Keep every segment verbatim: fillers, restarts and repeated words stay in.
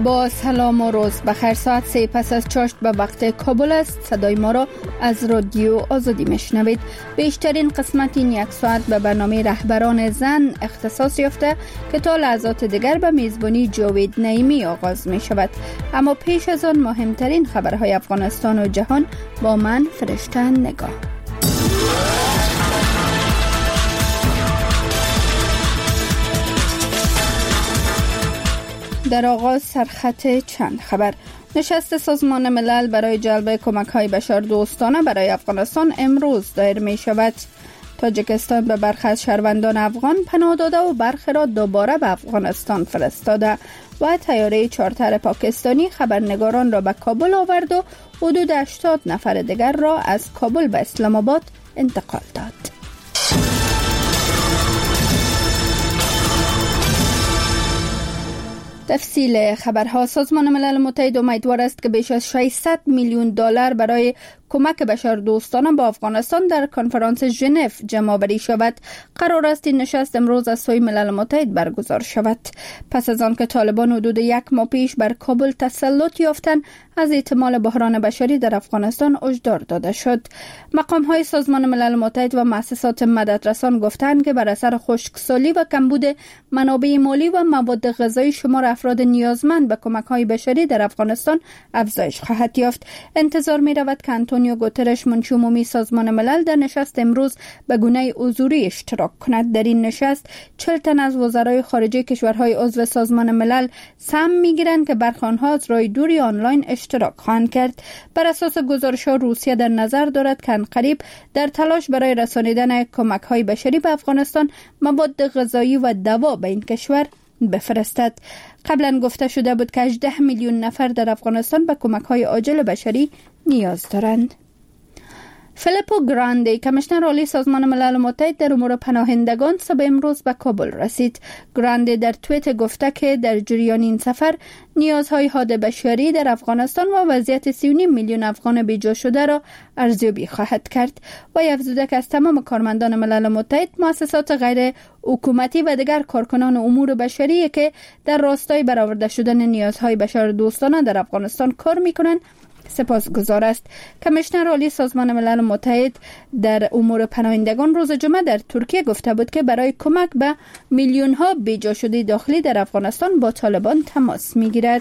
با سلام و روز بخیر. ساعت سه پس از چاشت به وقت کابل است. صدای ما را از رادیو آزادی میشنوید. بیشترین قسمت این یک ساعت به برنامه رهبران زن اختصاص یافته که تا لحظات دیگر به میزبانی جاوید نعیمی آغاز می شود. اما پیش از آن مهمترین خبرهای افغانستان و جهان با من فرشته نگاه. در آغاز سرخط چند خبر. نشست سازمان ملل برای جلب کمک‌های بشردوستانه برای افغانستان امروز دایر می شود. تاجیکستان به برخی از شهروندان افغان پناه داده و برخی را دوباره به افغانستان فرستاده و طیاره چارتر پاکستانی خبرنگاران را به کابل آورد و حدود هشتاد نفر دیگر را از کابل به اسلام آباد انتقال داد. تفصیل خبرها. سازمان ملل متحد امیدوار است که بیش از ششصد میلیون دلار برای کمک بشردوستانه با افغانستان در کنفرانس ژنو جمع‌آوری شود. قرار است این نشست امروز از سوی ملل متحد برگزار شود. پس از آن که طالبان حدود یک ماه پیش بر کابل تسلط یافتند، از احتمال بحران بشری در افغانستان هشدار داده شد. مقام‌های سازمان ملل متحد و مؤسسات مددرسان گفتند که بر اثر خشکسالی و کمبود منابع مالی و مواد غذایی شمار افراد نیازمند به کمک‌های بشری در افغانستان افزایش خواهد یافت. انتظار می‌رود که آنتونیو گوترش منشی عمومی سازمان ملل در نشست امروز به گونه حضوری اشتراک کند. در این نشست چهل تن از وزرای خارجه کشورهای عضو سازمان ملل سهم می‌گیرند که برخی آنها از راه دوری آنلاین اشتراک خواهند کرد. بر اساس گزارش‌ها روسیه در نظر دارد که عنقریب در تلاش برای رسانیدن کمک‌های بشری به افغانستان مواد غذایی و دوا به این کشور بفرستد. قبلا گفته شده بود که هجده میلیون نفر در افغانستان به کمک‌های عاجل بشری نیاز دارند. فیلیپو گراندی، کمیشنر عالی سازمان ملل متحد در امور پناهندگان، صبح امروز به کابل رسید. گراندی در توییت گفته که در جریان این سفر نیازهای حاد بشری در افغانستان و وضعیت سی و نیم میلیون افغان بیجا شده را ارزیابی خواهد کرد و افزوده که از تمام کارمندان ملل متحد، مؤسسات غیر حکومتی و دیگر کارکنان امور بشری که در راستای برآورده شدن نیازهای بشردوستانه در افغانستان کار می‌کنند سپاسگزار است. کمیشنر عالی سازمان ملل متحد در امور پناهندگان روز جمعه در ترکیه گفته بود که برای کمک به میلیون ها بیجا شده داخلی در افغانستان با طالبان تماس میگیرد.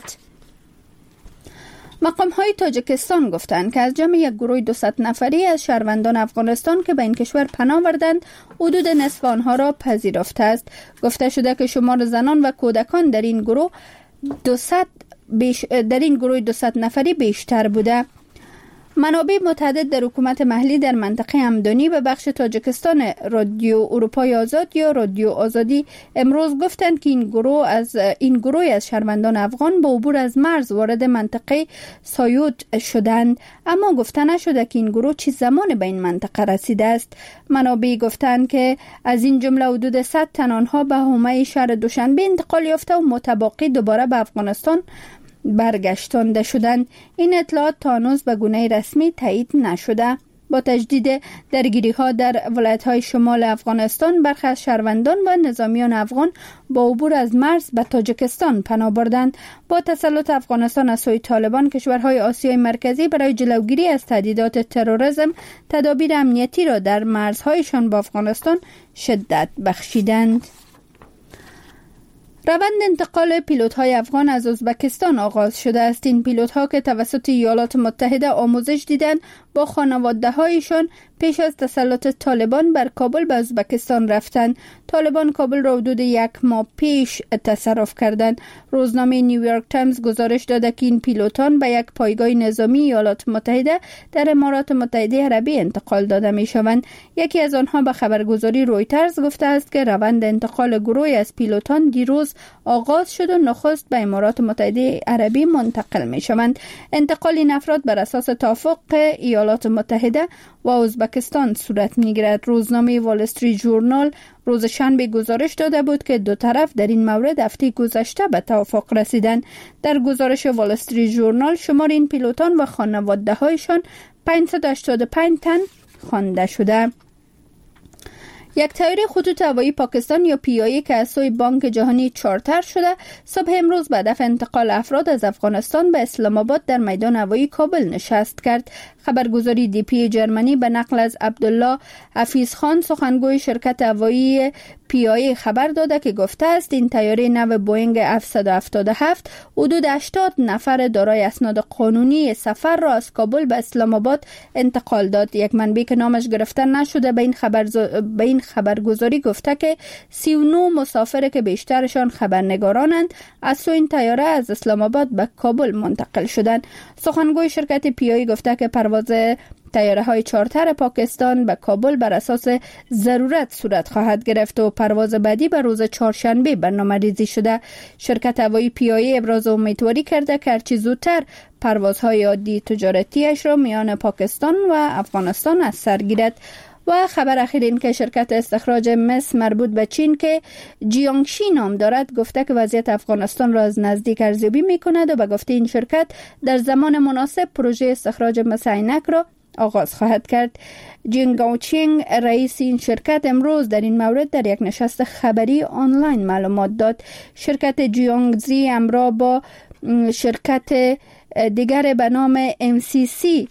مقام های تاجیکستان گفتند که از جمع یک گروه دویست نفری از شهروندان افغانستان که به این کشور پناه بردند، حدود نصف آنها را پذیرفته است. گفته شده که شمار زنان و کودکان در این گروه دویست بیش در این گروه دویست نفری بیشتر بوده. منابع متعدد در حکومت محلی در منطقه همدانی به بخش تاجیکستان رادیو اروپای آزاد یا رادیو آزادی امروز گفتند که این گروه از این گروه از شهروندان افغان با عبور از مرز وارد منطقه سایود شدند، اما گفته نشده که این گروه چه زمان به این منطقه رسیده است. منابع گفتند که از این جمله حدود صد تن آنها به حومه شهر دوشنبه انتقال یافته و متباقی دوباره به افغانستان برگشتانده شدند. این اطلاعات تا هنوز به گونه رسمی تایید نشده. با تجدید درگیری‌ها در ولایت‌های شمال افغانستان، برخی از شهروندان و نظامیان افغان با عبور از مرز به تاجیکستان پناه بردند. با تسلط افغانستان از سوی طالبان، کشورهای آسیای مرکزی برای جلوگیری از تهدیدات تروریسم تدابیر امنیتی را در مرزهایشان با افغانستان شدت بخشیدند. روند انتقال پیلوت‌های افغان از ازبکستان آغاز شده است. این پیلوت‌ها که توسط ایالات متحده آموزش دیدند، با خانواده‌هایشان پیش از تسلط طالبان بر کابل به ازبکستان رفتند. طالبان کابل را حدود یک ماه پیش تصرف کردند. روزنامه نیویورک تایمز گزارش داده که این پیلوتان به یک پایگاه نظامی ایالات متحده در امارات متحده عربی انتقال داده می‌شوند. یکی از آنها به خبرگزاری رویترز گفته است که روند انتقال گروهی از پیلوتان دیروز آغاز شد و نخست به امارات متحده عربی منتقل می‌شوند. انتقال این افراد بر اساس توافق ایالات متحده و ازبکستان صورت می‌گیرد. روزنامه وال استریت ژورنال روز شنبه گزارش داده بود که دو طرف در این مورد هفته گذشته به توافق رسیدند. در گزارش وال استریت ژورنال شمار این پیلوتان و خانواده‌هایشان پانصد و هشتاد و پنج تن خوانده شده. یک طیاره خطوط هوایی پاکستان یا پی آی که از سوی بانک جهانی چارتر شده صبح امروز به هدف انتقال افراد از افغانستان به اسلام آباد در میدان هوایی کابل نشست کرد. خبرگزاری دی پی جرمنی به نقل از عبدالله حفیظ خان سخنگوی شرکت هوایی پی آی خبر داده که گفته است این طیاره نو بوئینگ هفتصد و هفتاد و هفت حدود هشتاد نفر دارای اسناد قانونی سفر را از کابل به اسلام آباد انتقال داد. یک منبع که نامش گرفته نشده به این خبر به این خبرگزاری گفته که سی و نه مسافر که بیشترشان خبرنگارانند از سوی این طیاره از اسلام آباد به کابل منتقل شدند. سخنگوی شرکت پی آی گفته که پرواز طیاره های چارتر پاکستان به کابل بر اساس ضرورت صورت خواهد گرفت و پرواز بعدی به روز چهارشنبه برنامه ریزی شده. شرکت هوایی پی آی ابراز امیدواری کرده که هرچی زودتر پروازهای عادی تجارتیش را میان پاکستان و افغانستان از سر گیرد. و خبر اخیر این که شرکت استخراج مس مربوط به چین که جیانگشی نام دارد گفته که وضعیت افغانستان را از نزدیک ارزیابی می کند و به گفته این شرکت در زمان مناسب پروژه استخراج مس عینک را آغاز خواهد کرد. جین گاوچینگ رئیس این شرکت امروز در این مورد در یک نشست خبری آنلاین معلومات داد. شرکت جیانگزی همراه با شرکت دیگر به نام ام سی سی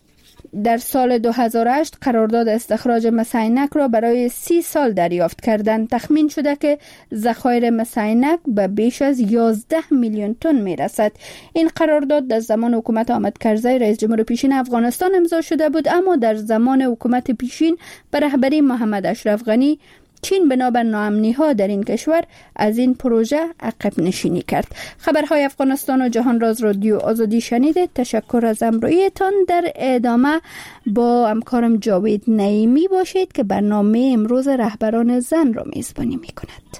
در سال دو هزار و هشت قرارداد استخراج مس عینک را برای سی سال دریافت کردند. تخمین شده که ذخایر مس عینک به بیش از یازده میلیون تن می رسد. این قرارداد در زمان حکومت حامد کرزی رئیس جمهور پیشین افغانستان امضا شده بود، اما در زمان حکومت پیشین به رهبری محمد اشرف غنی چین بنابر ناامنی‌ها در این کشور از این پروژه عقب نشینی کرد. خبرهای افغانستان و جهان را از رادیو آزادی شنیدید. تشکر از همراهیتان. در ادامه با همکارم جاوید نعیمی باشید که برنامه امروز رهبران زن را میزبانی می‌کند.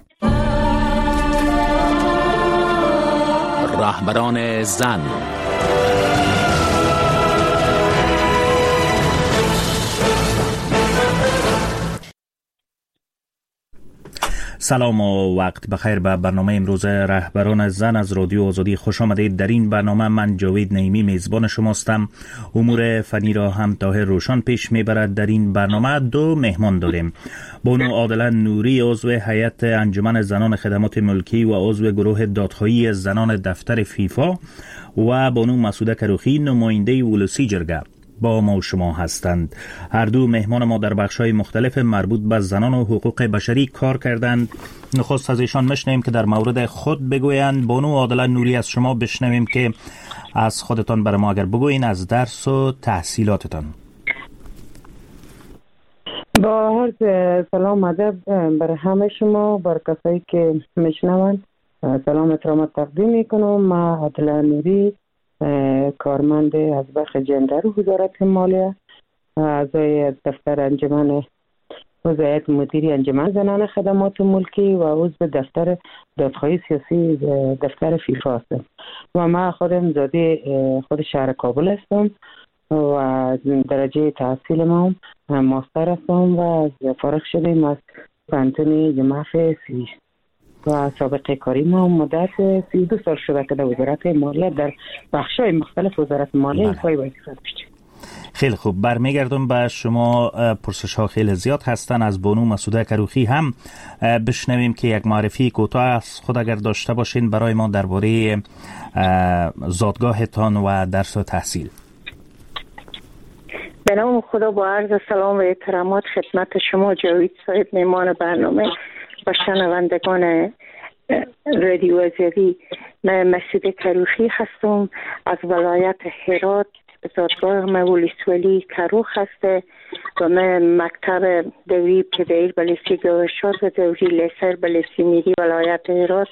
رهبران زن. سلام و وقت بخیر. به برنامه امروز رهبران زن از رادیو آزادی خوش آمدید. در این برنامه من جاوید نعیمی میزبان شماستم. امور فنی را هم طاهر روشان پیش میبرد. در این برنامه دو مهمان داریم: بانو عادله نوری عضو هیئت انجمن زنان خدمات ملکی و عضو گروه دادخواهی زنان دفتر فیفا و بانو مسعوده کروخی نماینده ولسی جرگه با ما و شما هستند. هر دو مهمان ما در بخش‌های مختلف مربوط به زنان و حقوق بشری کار کردند. نخست از ایشان میشنویم که در مورد خود بگویند. بانو عادله نوری از شما بشنویم که از خودتان برای ما اگر بگوین، از درس و تحصیلاتتان. با عرض سلام ادب برای همه شما، برای کسایی که میشنوند سلام احترامات تقدیم میکنم. من عادله نوری، کارمند از بخش جندر و وزارت مالیه، اعضای دفتر انجمن وزارت مدیری انجمن زنان خدمات ملکی و عضو دفتر دادخواهی سیاسی دفتر فیفا هستم و من خودم زاده خود شهر کابل هستم و درجه تحصیل ما ماستر هستم و فارغ شدیم از پانتون جمعف سی و سابقه کاری ما مدت سی و دو سال شده که در وزارت مالیه در بخش‌های مختلف وزارت مالیه کاری وظیفه داشتیم. خیلی خوب، برمیگردم به شما. پرسش ها خیلی زیاد هستن. از بانو مسعوده کروخی هم بشنویم که یک معرفی کوتاه از خود اگر داشته باشین برای ما درباره زادگاهتان و درس و تحصیل. به نام خدا با عرض سلام و احترامات خدمت شما جاوید صاحب میمان برنامه و شنوندگان رادیو آزادی. من مسعوده کروخی هستم از ولایت هرات. زادگاه من ولسوالی کروخ هسته و من مکتب دوری ابتدایی بلیسی گوشات و دوری لیسر بلیسی میری ولایت هرات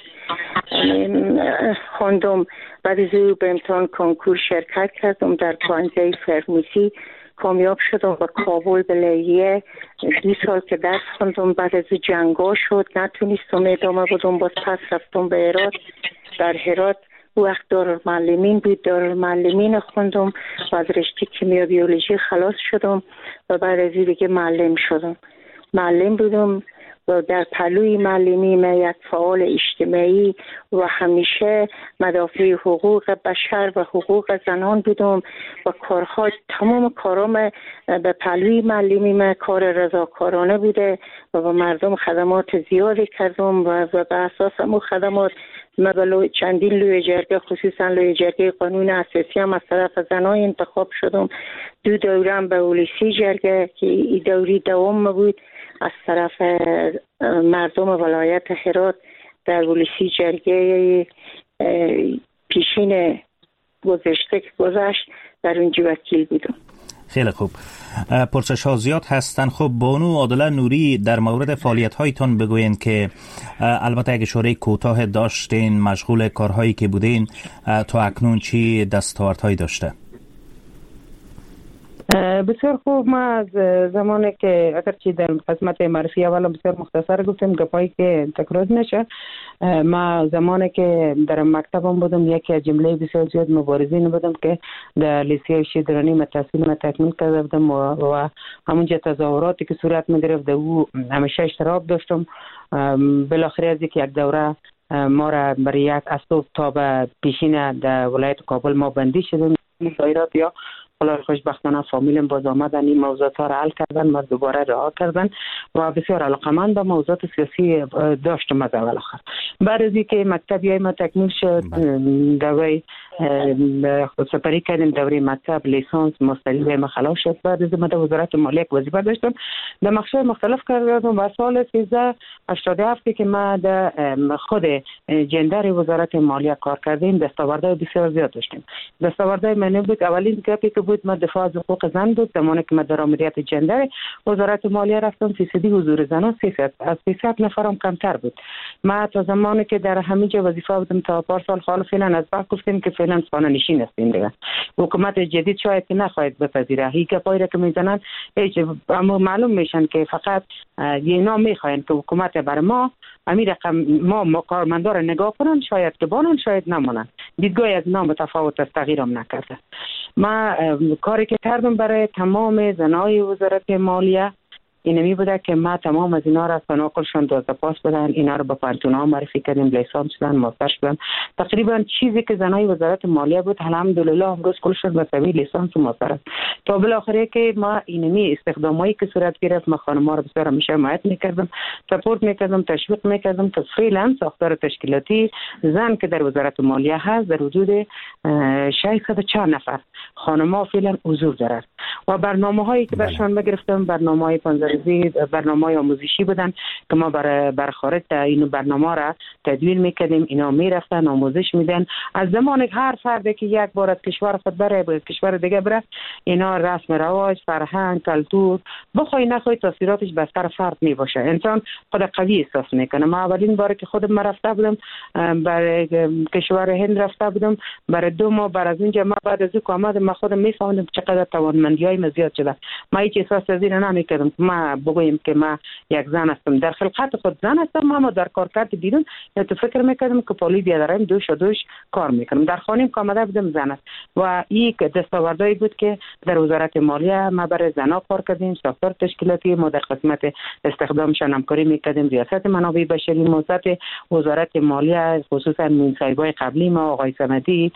خواندم. بعد از او به امتحان کنکور شرکت کردم در پانزه فرمیسی، کامیاب شدم و کابل بلیه دو سال که درس خوندم. بعد از جنگا شد نتونستم ادامه بدم، باز پس رفتم به هرات. در هرات وقت دارالمعلمین بود، دارالمعلمین خوندم و از رشته کیمیا بیولوژی خلاص شدم و بعد از این دیگه معلم شدم. معلم بودم و در پلوی معلمی من یک فعال اجتماعی و همیشه مدافع حقوق بشر و حقوق زنان بودم و کارها تمام کارام به پلوی معلمی من کار رضاکارانه بوده و به مردم خدمات زیادی کردم و به اساس همون خدمات ما به چندین لوی جرگه خصوصا لوی جرگه قانون اساسی هم از طرف زنان انتخاب شدم. دو دورم به اولیسی جرگه که این دوری دوم بود از طرف مردم ولایت هرات در اولیسی جرگه پیشین گذشته که گذشت در اونجا وکیل بودم. خیلی خوب. پرسش ها زیاد هستن. خب بانو عادله نوری در مورد فعالیت هایتان بگوین که البته اگه شوره کوتاه داشتین، مشغول کارهایی که بودین، تا اکنون چی دستاوردهایی داشته؟ بسیار خوب. ما از زمانی که اگرچه در قسمت معرفی اولا بسیار مختصر گفتم گپایی که تکرار نشه، ما زمانی که در مکتبم بودم یکی از جمله بسیار زیاد مبارزین بودم که در لیسه شیدرانی ما تحصیل ما تکمیل کرده بودم و همونجا تظاهراتی که صورت می گرفت او همیشه اشتراک داشتم. بالاخره از یک دوره ما را برای یک از صبح تا به پیشین در ولایت کابل ما بندی شدیم. مظاهرات یا خلاص خوشبختانه فامیلم باز آمدن این موضوعات ها را حل کردن، ما دوباره رها کردن و بسیار علاقمند به موضوعات سیاسی داشتم از اول آخر. بعد از اینکه مکتبی ما تکمیل شد، دوره سپری کردیم، دوره مکتب، لیسانس، ماستری ما خلاص شد. بعد از ما در وزارت مالیه وظیفه داشتم، در مقطع مختلف کردم و سال سیزده و هشتاد و هفت که ما در خود جندر وزارت مالیه کار کردیم دستاوردهای بسیار زیاد داشتیم. دستاوردهای من بود اولین گپی که بود ما دفاع از حقوق زن بود. زمانی که ما در مدیریت جندر وزارت مالیه رفتم فیصدی حضور زنان سیصد از سیصد نفرم کمتر بود. ما تا زمانی که در همینجا وظیفه بودم تا پارسال حال فعلا از بعد گفتیم که فعلا خانه نشین هستیم دیگه. حکومت جدید شاید که نخواهد بپذیره. هیچ گپایی که میزنن هیچ اما معلوم میشن که فقط اینا میخواین که حکومت بر ما امیر رقم ما ما کارمندار نگاه کنن، شاید که بانن شاید نمونن. دیدگاه از نام تفاوت است، تغییرم نکرده. ما کاری که کردم برای تمام زنای وزارت مالیه اینمی بوده که ما تمام از اینا را تناقلشون دوازده پاس بدن، اینا رو به پانتونا معرفی کردیم، لیسانس شدن، ماستر شدن. تقریبا چیزی که زنای وزارت مالیه بود الحمدلله امروز کلشون به سوی لیسانس و ماستر است. تا بالاخره که ما اینمی استخدامایی که صورت گرفت ما خانم‌ها رو بسیار همیشه حمایت میکردم، سپورت میکردم، تشویق میکردم که فعلا ساختار تشکیلاتی زن که در وزارت مالیه هست در حدود ششصد و چهار نفر خانم‌ها فعلا حضور دارند و برنامه‌هایی که برشان بگرفتم برنامه‌های پانزده‌روزی، برنامه‌های آموزشی بودن که ما برای بر خارج این برنامه را تدوین میکردیم. اینا میرفتن آموزش میدن. از زمانی هر فردی که یک بار از کشور خود بره به کشور دیگه بره، اینا رسم رواج، فرهنگ، کلتور بخوای نخوای تاثیراتش به سر فرد می باشه. انسان خود قوی احساس میکنه. ما اولین بار که خودم رفته بودم برای کشور هند رفته بودم برای دو ماه، بعد از اونجا ما بعد از اینکه آمدم ما خودم میفهمیدم چقدر توانمندی‌های من زیاد شده. ما هیچ احساس از این نمیکردم ما بگویم که ما یک زن هستم. در خلقت خود زن هستم، اما در کارکرد بیرون تو فکر میکردم که پولی بیادرم دوش و دوش کار میکنم. در خانم که آمده بودم زن است و یک دستاوردهایی بود که در وزارت مالیه ما برای زنها کار کردیم. ساختار تشکیلاتی ما در قسمت استخدامشان همکاری میکردیم. ریاست منابع بشری موظف وزارت مالیه خصوصا منصبای قبلی ما آقای صمدی،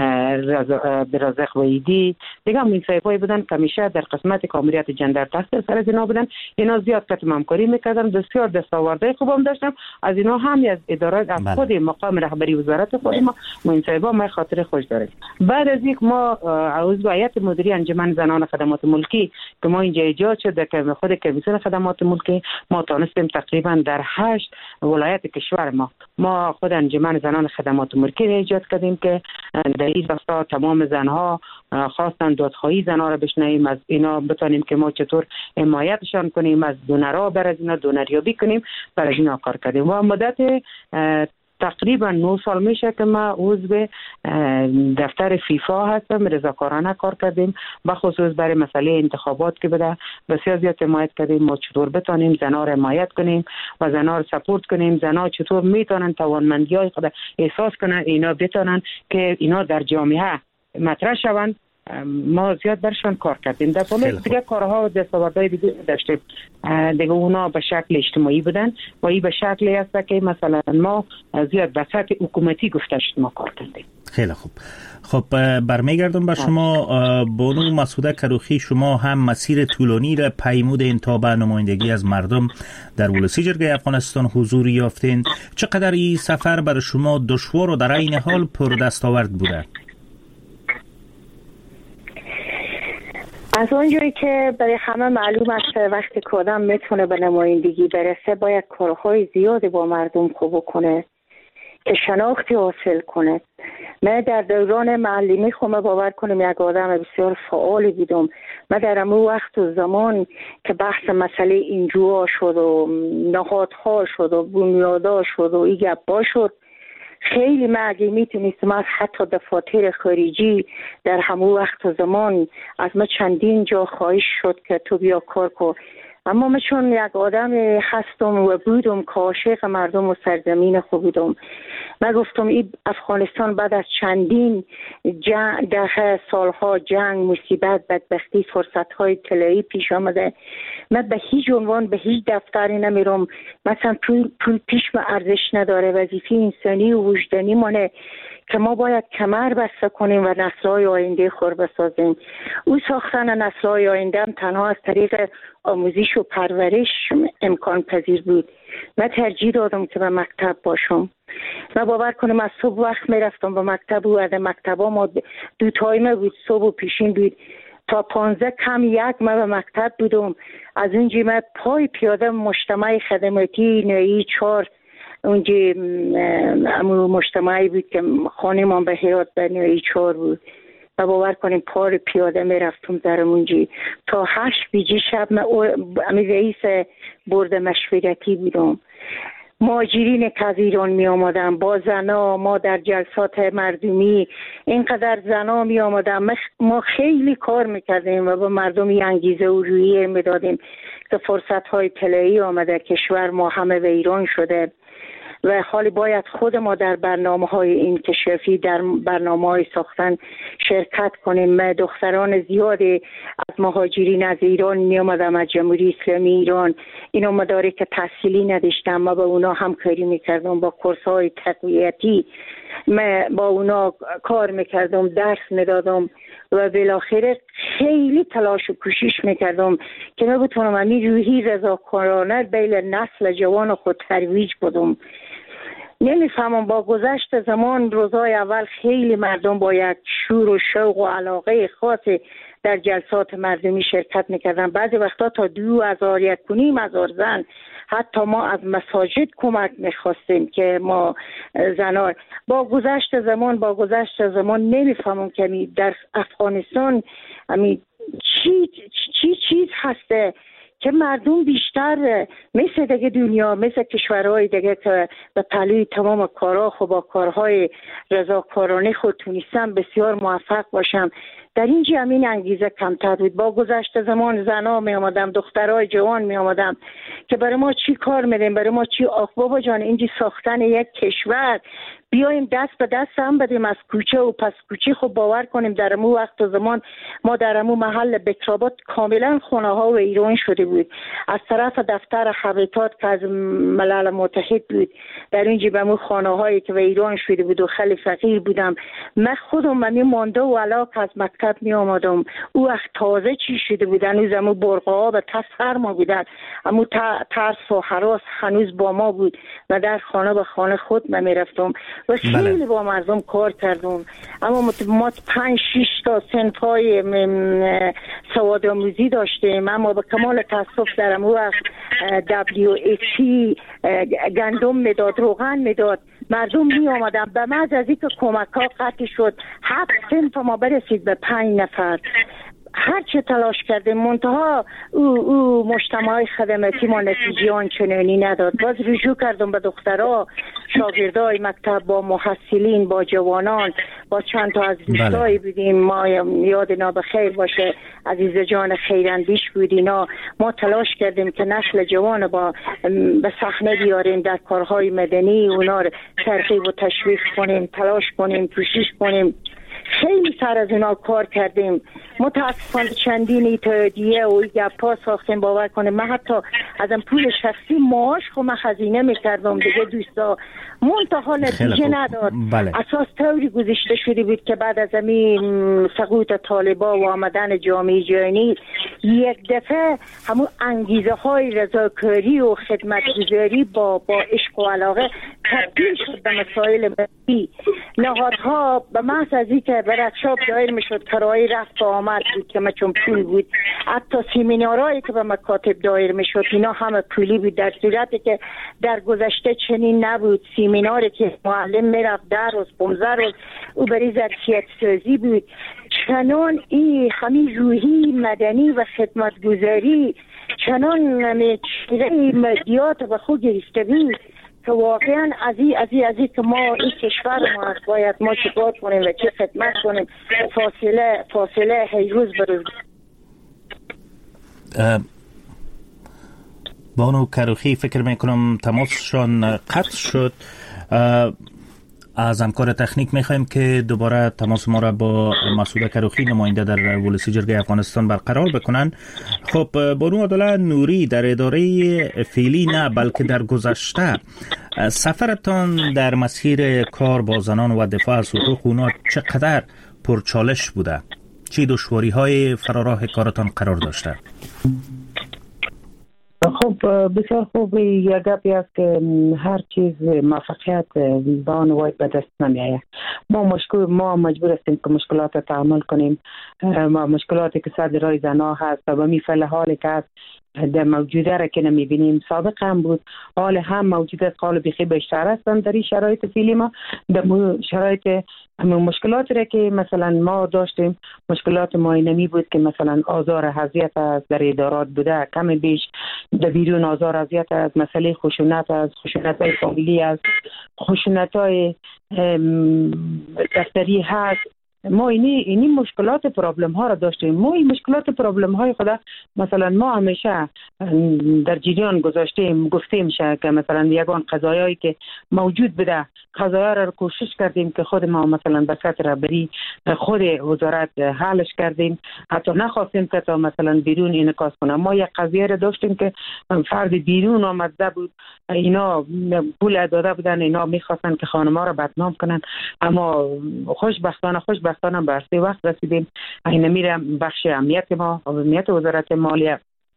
برازق وحیدی دیگه منصبای بودن که همیشه در قسمت کامریت جندر تحت سر از اینا بودن. اینا زیاد کتم همکاری میکردم. بسیار دستاوردهای خوبم داشتم. از اینا هم از اداره از خود مقام رهبری وزارت خود ما منصبا ما خاطر خوش داریم. بعد از اینکه ما عضو هیئت مدیره انجمن زنان خدمات ملکی که ما اینجا ایجاد شد که خود کمیسیون خدمات ملکی ما تونستیم تقریبا در هشت ولایت کشور ما ما خود انجمن زنان خدمات ملکی ایجاد کردیم که در این راستا تمام زنها خواستن دادخواهی زنها را بشنویم، از اینا بتونیم که ما چطور حمایتشان کنیم، از دونرها بر از اینا دونریابی کنیم، برای اینا کار کردیم. و مدت تقریبا نه سال میشه که ما عضو دفتر فیفا هستم. رضاکارانه کار کردیم به خصوص برای مسئله انتخابات که بده بسیار زیاد حمایت کردیم. ما چطور بتونیم زنها را حمایت کنیم و زنها را سپورت کنیم، زنها چطور میتونن توانمندی های خود احساس کنن، اینا بتونن که اینا در جامعه مطرح شوند ما زیاد برشان کار کردیم. در پول دیگه کارها و دستاوردهای دیگه داشتیم دیگه، اونا به شکل اجتماعی بودن و این به شکلی است که مثلا ما زیاد به سطح حکومتی گفتش ما کار کردیم. خیلی خوب. خب برمیگردم به شما بانو مسعوده کروخی، شما هم مسیر طولانی را پیمود انتخاب نمایندگی از مردم در ولسی جرگه افغانستان حضور یافتین. چقدر این سفر برای شما دشوار و در این حال پر دستاورد بوده؟ از اونجایی که برای همه معلوم است وقتی که آدم میتونه به نمایندگی برسه باید کارهای زیادی با مردم خوب کنه که شناختی حاصل کنه. من در دوران معلمی خودم باور کنم یک آدم بسیار فعالی بودم. من در امو وقت و زمان که بحث مسئله اینجوا شد و نهادها شد و بنیادها شد و این گپا شد، خیلی من اگه میتونستم از حتی دفاتر خارجی در همون وقت و زمان از من چندین جا خواهش شد که تو بیا کار کن، اما من چون یک آدم هستم و بودم که عاشق مردم و سرزمین خود بودم، من گفتم این افغانستان بعد از چندین جنگ ده سالها جنگ، مصیبت، بدبختی، فرصتهای طلایی پیش آمده، من به هیچ عنوان به هیچ دفتری نمیرم. مثلا پول پول پیش ما ارزش نداره. وظیفه انسانی و وجدانی مانه که ما باید کمر بسته کنیم و نسل‌های آینده خور بسازیم. او ساختن نسل‌های آینده هم تنها از طریق آموزش و پرورش امکان پذیر بود. من ترجیح دادم که به مکتب باشم. من باور کنم از صبح وقت میرفتم به مکتب و از مکتبا ما دو تایم بود، صبح و پیشین بود تا پانزده کم یک من به مکتب بودم. از اونجا من پای پیاده مجتمع خدماتی نوعی چهار اونجا مجتمعی بود که خانه من به هرات به نوعی چهار بود و باور کنیم پار پیاده می رفتم در اونجا تا هشت بیجی شب. من امی رئیس برد مشورتی بودم. مهاجرین که از ایران می آمدن با زنا، ما در جلسات مردمی اینقدر زنا می آمدن، ما خیلی کار میکردیم و با مردمی انگیزه و روحیه می دادیم که فرصت های طلایی آمده، کشور ما همه به ایران شده و حالی باید خود ما در برنامه های انکشافی، در برنامه های ساختن شرکت کنیم. دختران زیادی از مهاجرین از ایران می آمدن، از جمهوری اسلامی ایران، اینا مدارک تحصیلی نداشتن، ما با اونا همکاری میکردم با کورس های تقویتی، من با اونا کار میکردم، درس میدادم و بالاخره خیلی تلاش و کوشش میکردم که من بتونم همین روحی رضاکارانه بین نسل جوان خود ترویج بدم. نمیفهمم با گذشت زمان روزای اول خیلی مردم با یک شور و شوق و علاقه خاصی در جلسات مردمی شرکت میکردن. بعضی وقتا تا دو هزار یک کنیم هزار زن، حتی ما از مساجد کمک میخواستیم که ما زنان. با گذشت زمان با گذشت زمان نمیفهمم که در افغانستان امی چی چی چیز هسته که مردم بیشتر مثل دیگه دنیا، مثل کشورهای دیگه که به پهلوی تمام کارها خب با کارهای رضاکارانه خود تونستن بسیار موفق باشم، در این جمعین انگیزه کمتر بود. با گذشت زمان زنا می آمدم، دخترای جوان می آمدم که برای ما چی کار میدیم، برای ما چی آخ بابا جان اینجا ساختن یک کشور، بیایم دست به دست هم بدیم از کوچه و پس کوچه. خب باور کنیم در امو وقت و زمان ما در امو محل بکرآباد کاملا خونه ها و ایران شده بود. از طرف دفتر هابیتات که از ملل متحد بود در اینجا به امو خانه هایی که به ایران شده بود و خیلی فقیر بودم. من خودم من مانده و علاق از مکتب می آمدم، او وقت تازه چی شده بود، هنوز امو برقه ها به تسخر ما بودن، امو ترس و حراس هنوز با ما بود و در خانه به خانه خود من می رفتم و خیلی بله. با مردم کار کردم. اما ما پنج شش تا صنف های سواد آموزی داشتیم، اما به کمال تاسف در امو وقت دبلیو ای سی گندم میداد، روغن میداد، مردم می آمدن. به محض از اینکه کمک ها قطع شد هفت صنف ما برسید به پنج نفر. هر چه تلاش کردیم منتها او او مجتمع خدماتی ما نتیجه آنچنانی نداد. باز رجوع کردم به دخترها، شاگردای مکتب، با محصلین، با جوانان، با چند تا از دوستایی بودیم ما، یاد اینا بخیر باشه، عزیز جان خیراندیش بود اینا. ما تلاش کردیم که نسل جوان با به صحنه بیاریم، در کارهای مدنی اونا رو ترغیب و تشویق کنیم، تلاش کنیم، کوشش کنیم خیلی سر از اینا کار کردیم. متاسفانه چندین اتحادیه و گپا ساختیم. باور کنیم من حتی ازم پول شخصی معاش خو من خزینه میکردم دیگه دوستا، منتها نتیجه نداد. بله. اساس طوری گذاشته شده بود که بعد از این سقوط طالبا و آمدن جامعه جهانی یک دفعه همون انگیزه های رضاکاری و خدمتگزاری با با عشق و علاقه تبدیل شد به مسائل ملی. نهادها به محض از اینکه ورکشاپ دایر میشد، کرایه رفت و آمد بود که چون پول بود، حتی سیمینارهایی که به مکاتب دایر میشد اینا همه پولی بود، در صورتی که در گذشته چنین نبود. سیمیناری که معلم میرفت در روز پانزده روز او برای ظرفیت سازی بود. چنان این همین روحی مدنی و خدمتگزاری چنان چیره مدیات به خود گرفته بود که واقعا از این از این از این که ما این کشور ما باید ما چیکار کنیم و چه خدمت کنیم. فاصله فاصله هی روز به روز. بانو کروخی فکر میکنم تماسشان قطع شد. از همکار تکنیک میخوایم که دوباره تماس ما را با مسعود کروخی نماینده در ولسی جرگه افغانستان برقرار بکنن. خب بانو عادله نوری، در اداره فعلی نه بلکه در گذشته سفرتان در مسیر کار با زنان و دفاع از حقوق اونا چقدر پرچالش بوده؟ چه دشواری های فراراه کارتان قرار داشته؟ خب بسیار خوب. یک گپی است که هر چیز موفقیت با آن وای به دست نمیآید. ما مشکل ما مجبور هستیم که مشکلات تحمل کنیم. ما مشکلاتی که سر راه زنا هست و می فعل حالی که هست در موجوده را که نمیبینیم سابق هم بود، حال هم موجود است، حال بخی بیشتر هستن در این شرایط فعلی. ما در شرایط مشکلات را که مثلا ما داشتیم، مشکلات ما اینمی بود که مثلا آزار اذیت از در ادارات بوده، کم بیش در بیرون آزار اذیت از مسئله خشونت از خشونت های فامیلی از خشونت های دفتری هست. ما اینی اینی مشکلات پرابلم ها را داشتیم. ما این مشکلات پرابلم های خدا مثلا ما همیشه در جریان گذاشتیم، گفتیم شه که مثلا یگان قضایایی که موجود بوده قضایا را کوشش کردیم که خود ما مثلا به سطح رهبری خود وزارت حلش کردیم، حتی نخواستیم که تا مثلا بیرون انعکاس کنه. ما یک قضیه را داشتیم که فرد بیرون آمده بود، اینا پول داده بودن، اینا میخواستن که خانم‌ها را بدنام کنن، اما خوشبختانه خوشبختانه برسی وقت رسیدیم. این میرم بخش امنیت ما، امنیت وزارت مالیه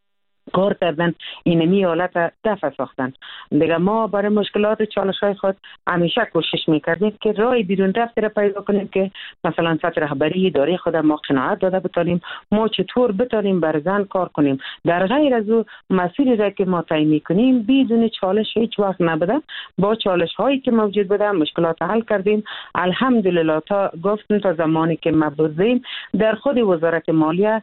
کار کردن، اینمی حالت دفع ساختن. دیگه ما برای مشکلات چالش های خود همیشه کوشش میکردیم که راه بیرون رفت را پیدا کنیم که مثلا سطح رهبری اداره خود ما قناعت داده بتانیم ما چطور بتانیم بر زن کار کنیم. در غیر از او مسیری را که ما طی میکنیم بدون چالش هیچ وقت نبوده. با چالش هایی که موجود بوده مشکلات حل کردیم. الحمدلله تا گفتم تا زمانی که ما بودیم در خود وزارت مالیه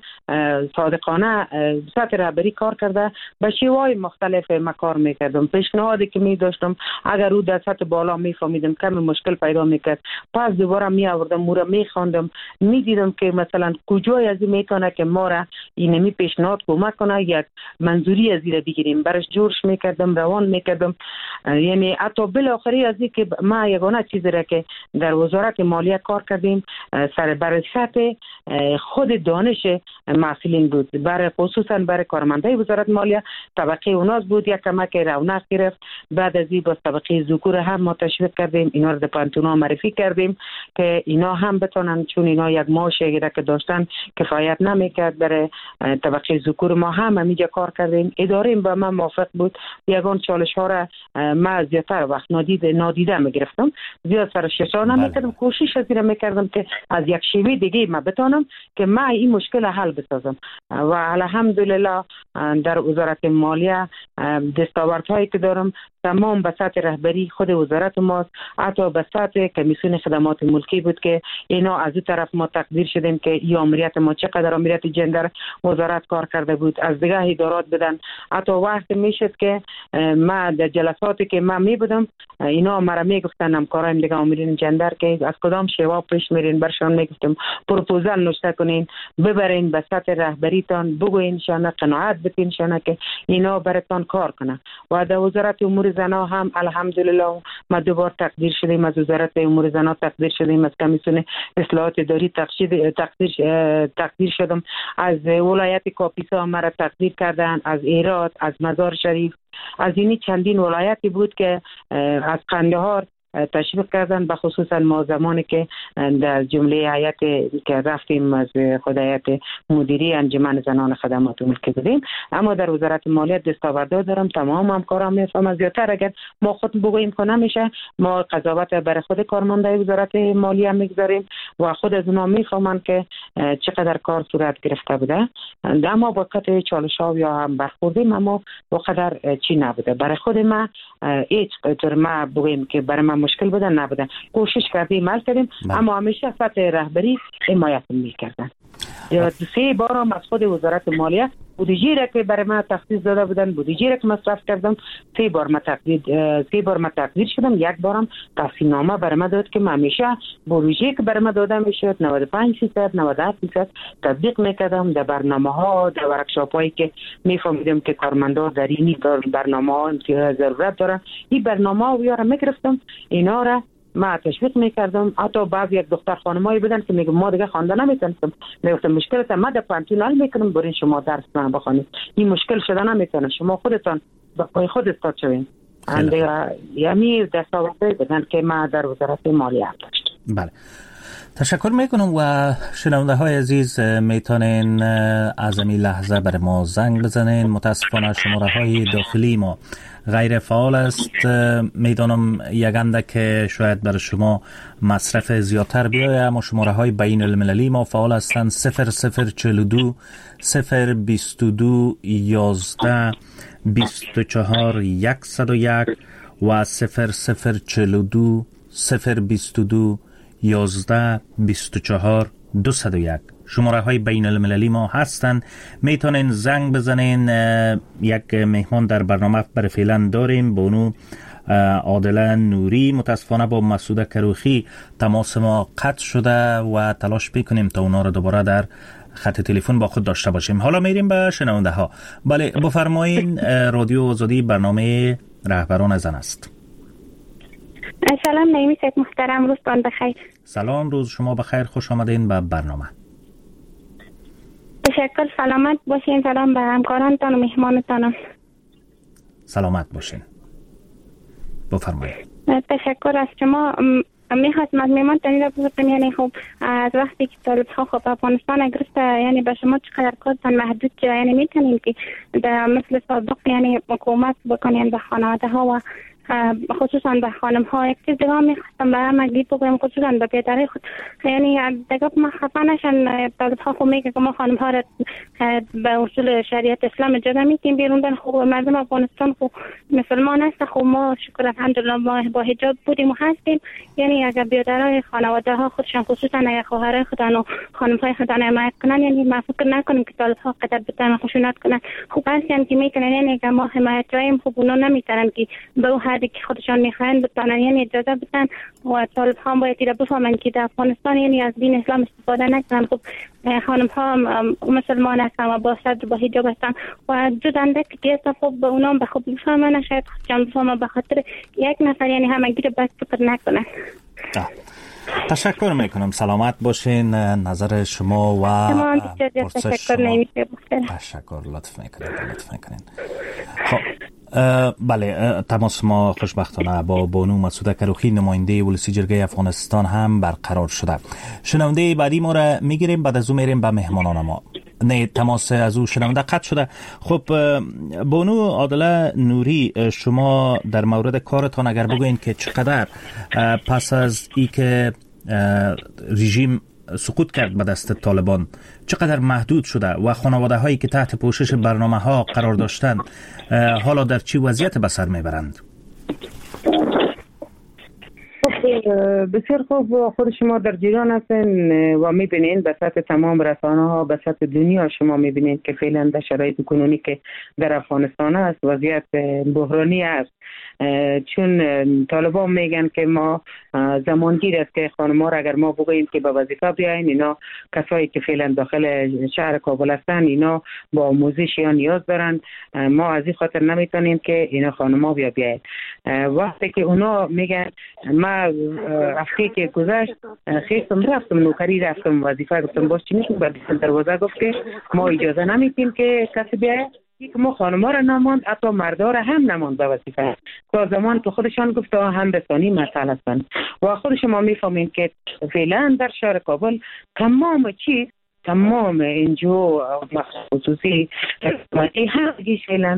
صادقانه سطح رهبری کار کرده، به شیوهای مختلف ما کار میکردم. پیشنهادی که می داشتم اگر او در سطح بالا میفهمیدم کمی مشکل پیدا میکرد، پس دوباره می آوردم مورا میخواندم، میدیدم که مثلا کجای از این میتونه که ما را اینمی پیشنهاد کمک کنه یک منظوری از این بگیریم، برش جورش میکردم، روان میکردم. یعنی حتی بالاخره از این که ما یگانه چیزی را که در وزارت مالیه کار کردیم سر بر سطح خود دانش مسئولین بود، برای خصوصا برای کارمندای وزارت مالیه طبقه اوناس بود یک کمک رونق گرفت. بعد از این با طبقه ذکور هم ما تشویق کردیم، اینا رو در پانتونا معرفی کردیم که اینا هم بتونن، چون اینا یک معاشی که داشتن کفایت نمیکرد برای طبقه ذکور. ما هم همینجا کار کردیم، اداره با ما موافق بود. یگان چالش ها را ما زیادتر وقت نادیده نادیده میگرفتم، زیاد سر ششان نمیکردم، کوشش از این میکردم که از یک شیوه دیگه ما بتونم که ما این مشکل حل بسازم. و الحمدلله در وزارت مالیه دستاوردهایی که دارم تمام به سطح رهبری خود وزارت ماست، حتی به سطح کمیسیون خدمات ملکی بود که اینا از اون طرف ما تقدیر شدیم که این امریت ما چقدر امریت جندر وزارت کار کرده بود، از دیگه ادارات بدن. حتی وقت میشد که ما در جلساتی که ما می بودم اینا مرا میگفتن همکاران دیگه امریت جندر که از کدام شیوا پیش میرین، برشان میگفتم پروپوزال نوشته کنین ببرین به سطح رهبریتان، بگوین شان قناعت بتین شان که اینا براتون بتوان کار کنه. و در وزارت امور زنان هم الحمدلله ما دوبار تقدیر شدیم، از وزارت امور زنان تقدیر شدیم، از کمیسیون اصلاحات اداری تقدیر تقدیر شدم، از ولایت کاپیسا مرا تقدیر کردن، از هرات، از مزار شریف، از اینی چندین ولایتی بود که از قندهار تشویق کردن، به خصوصا ما زمانی که در جمله هیئت که رفتیم از خود هیئت مدیری انجمن زنان خدمات ملکی بودیم. اما در وزارت مالیات دستاوردها دارم، تمام همکارام میفهمم. زیادتر اگر ما خود بگوییم که نمیشه، ما قضاوت برای خود کارمندای وزارت مالیه میگذاریم و خود از اونا میفهمن که چقدر کار صورت گرفته بوده. اما با قطع چالش‌ها یا هم برخوردیم، اما وقدر چی نبوده. برای خود ما هیچ طور ما بگوییم که برای ما مشکل بوده نبوده. کوشش کردیم، عمل کردیم، اما همیشه سطح رهبری حمایت میکردن. سه بار هم از خود وزارت مالیه بودجه را که برای ما تخصیص داده بودن، بودجه را که مصرف کردم، سه بار ما تقدیر سه بار ما تقدیر شدم. یک بارم تقسیم نامه برای ما داد که ما همیشه بودجه که برای ما داده میشد نود و پنج درصد نود و هفت درصد تطبیق میکردم در برنامه‌ها، در ورکشاپ‌هایی که میفهمیدم که کارمندا در این برنامه‌ها ضرورت دارن، این برنامه‌ها و یارا میگرفتم، اینا را ما تشویق میکردم. حتی بعضی یک دختر خانمایی بودن که میگم ما دیگه خواندن نمیتونستم، میگفتم مشکلت ما در پانتون حل میکنم، برین شما درس من بخونید، این مشکل شده نمیتونه، شما خودتان با پای خود استاد شوین. یعنی دستاوردی بودن که ما در وزارت مالیه داشت. بله، تشکر میکنم و شنونده های عزیز میتونین از این لحظه بر ما زنگ بزنین. متاسفانه شماره های داخلی ما غیر فعال است. میدانم یگنده که شاید برای شما مصرف زیادتر بیایه، اما شماره های بین المللی ما فعال هستند: صفر صفر چهل و دو صفر بیست و دو یازده بیست و چهار یکصد و یک و صفر صفر چهل و دو صفر بیست و دو یازده بیست و چهار دویست و یک. شماره های بین المللی ما هستند، میتونین زنگ بزنین. یک مهمان در برنامه برای فعلا داریم، بانو عادله نوری. متاسفانه با مسعود کروخی تماس ما قطع شده و تلاش میکنیم تا اونا رو دوباره در خط تلفن با خود داشته باشیم. حالا میریم به شنونده ها. بله بفرمایین. رادیو آزادی برنامه رهبران زن است. سلام نعیمی صاحب محترم، روزتان بخیر. سلام، روز شما بخیر، خوش آمدین به برنامه. تشکر، سلامت باشین. سلام به همکارانتان و مهمانتان. سلامت باشین، بفرمایید. تشکر از شما. میخواستم از مهمانتان را بپرسم، یعنی خب از وقتی که طالب ها خب افغانستان گرفته، یعنی به شما چقدر کارتان محدود شده، یعنی میتونیم که در مثل سابق یعنی حکومت بکنین به خانواده ها و خصوصا به خانم ها. یک چیز دیگه میخواستم به همه گیت بگویم، خصوصا به پیدره خود، یعنی دیگه ما خفه نشن. طالب ها خب میگه که ما خانم ها را به اصول شریعت اسلام اجازه میتیم بیروندن. خب مردم افغانستان خب مسلمان هست، خب ما شکر الحمدلله ما با حجاب بودیم و هستیم. یعنی اگر بیادرای خانواده ها خودشان خصوصا اگر خواهرای خودن و خانم های خودن حمایت کنن، یعنی ما فکر نکنیم که طالب ها قدر بتن خشونت کنن. خب هستن که میکنن، یعنی اگر ما حمایت جاییم خب اونا نمیتونن که به حدی که خودشان میخواین بتونن یعنی اجازه بدن و طالب ها باید ایره بفهمن که در افغانستان یعنی از دین اسلام استفاده نکنن. خب خانم ها مسلمان هستن و با صدر با حجاب هستن و جدنده که دیسته خب به اونام به خود بفهمن، شاید خودشان بفهمن به خاطر یک نفر یعنی همگی رو بس فکر نکنن. تشکر میکنم، سلامت باشین. نظر شما و پرسش شما. تشکر، لطف میکنید لطف میکنین. خب بله، تماس ما خوشبختانه با بانو مسعود کروخی نماینده ولسی جرگه افغانستان هم برقرار شده. شنونده بعدی ما را میگیریم، بعد از اون میریم به مهمانان ما. نه، تماس از او شنونده قطع شده. خب بانو عادله نوری، شما در مورد کارتان اگر بگوین که چقدر پس از ای که رژیم سقوط کرد به دست طالبان چقدر محدود شده و خانواده هایی که تحت پوشش برنامه ها قرار داشتند حالا در چی وضعیت به سر میبرند؟ بسیار خوب. خود شما در جریان هستین و میبینین به سطح تمام رسانه ها، به سطح دنیا شما میبینین که فعلا در شرایط کنونی که در افغانستان است وضعیت بحرانی است. چون طالبان میگن که ما زمانگیر است که خانم‌ها را اگر ما بگوییم که به وظیفه بیاین، اینا کسایی که فعلا داخل شهر کابل هستن اینا با آموزش یا نیاز دارن، ما از این خاطر نمیتونیم که اینا خانم‌ها بیا بیاین. وقتی که اونا میگن ما هفته که گذشت خیستم رفتم نوکری رفتم وظیفه گفتم باش چی میکنم، بعد دروازه گفت که ما اجازه نمیدیم که کسی بیاید، که ما خانم‌ها را نماند حتی مردها را هم نماند به وظیفه تا زمان که خودشان گفت هم رسانی مسئله هستند. و خود شما میفهمین که فعلا در شهر کابل تمام چیز تمام انجو خصوصی همگیش فعلا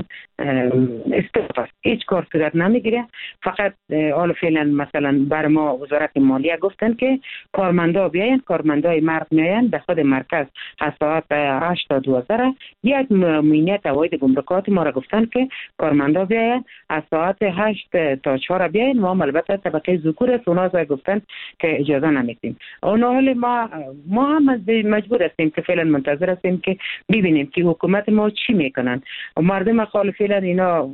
استفاده است، هیچ کار صورت نمیگیره. فقط حالا فعلا مثلا بر ما وزارت مالیه گفتن که کارمندا بیاین، کارمندای مرد میاین به خود مرکز از ساعت هشت تا دوازده. یک مؤمنیت عواید گمرکات ما را گفتن که کارمندا بیاین از ساعت هشت تا چهار بیاین. ما البته طبقه ذکور است، اونا گفتن که اجازه نمیدیم. اونا حالا ما ما هم مجبور هستیم که فعلا منتظر هستیم که ببینیم که حکومت ما چی میکنن. مردم خال فعلا اینا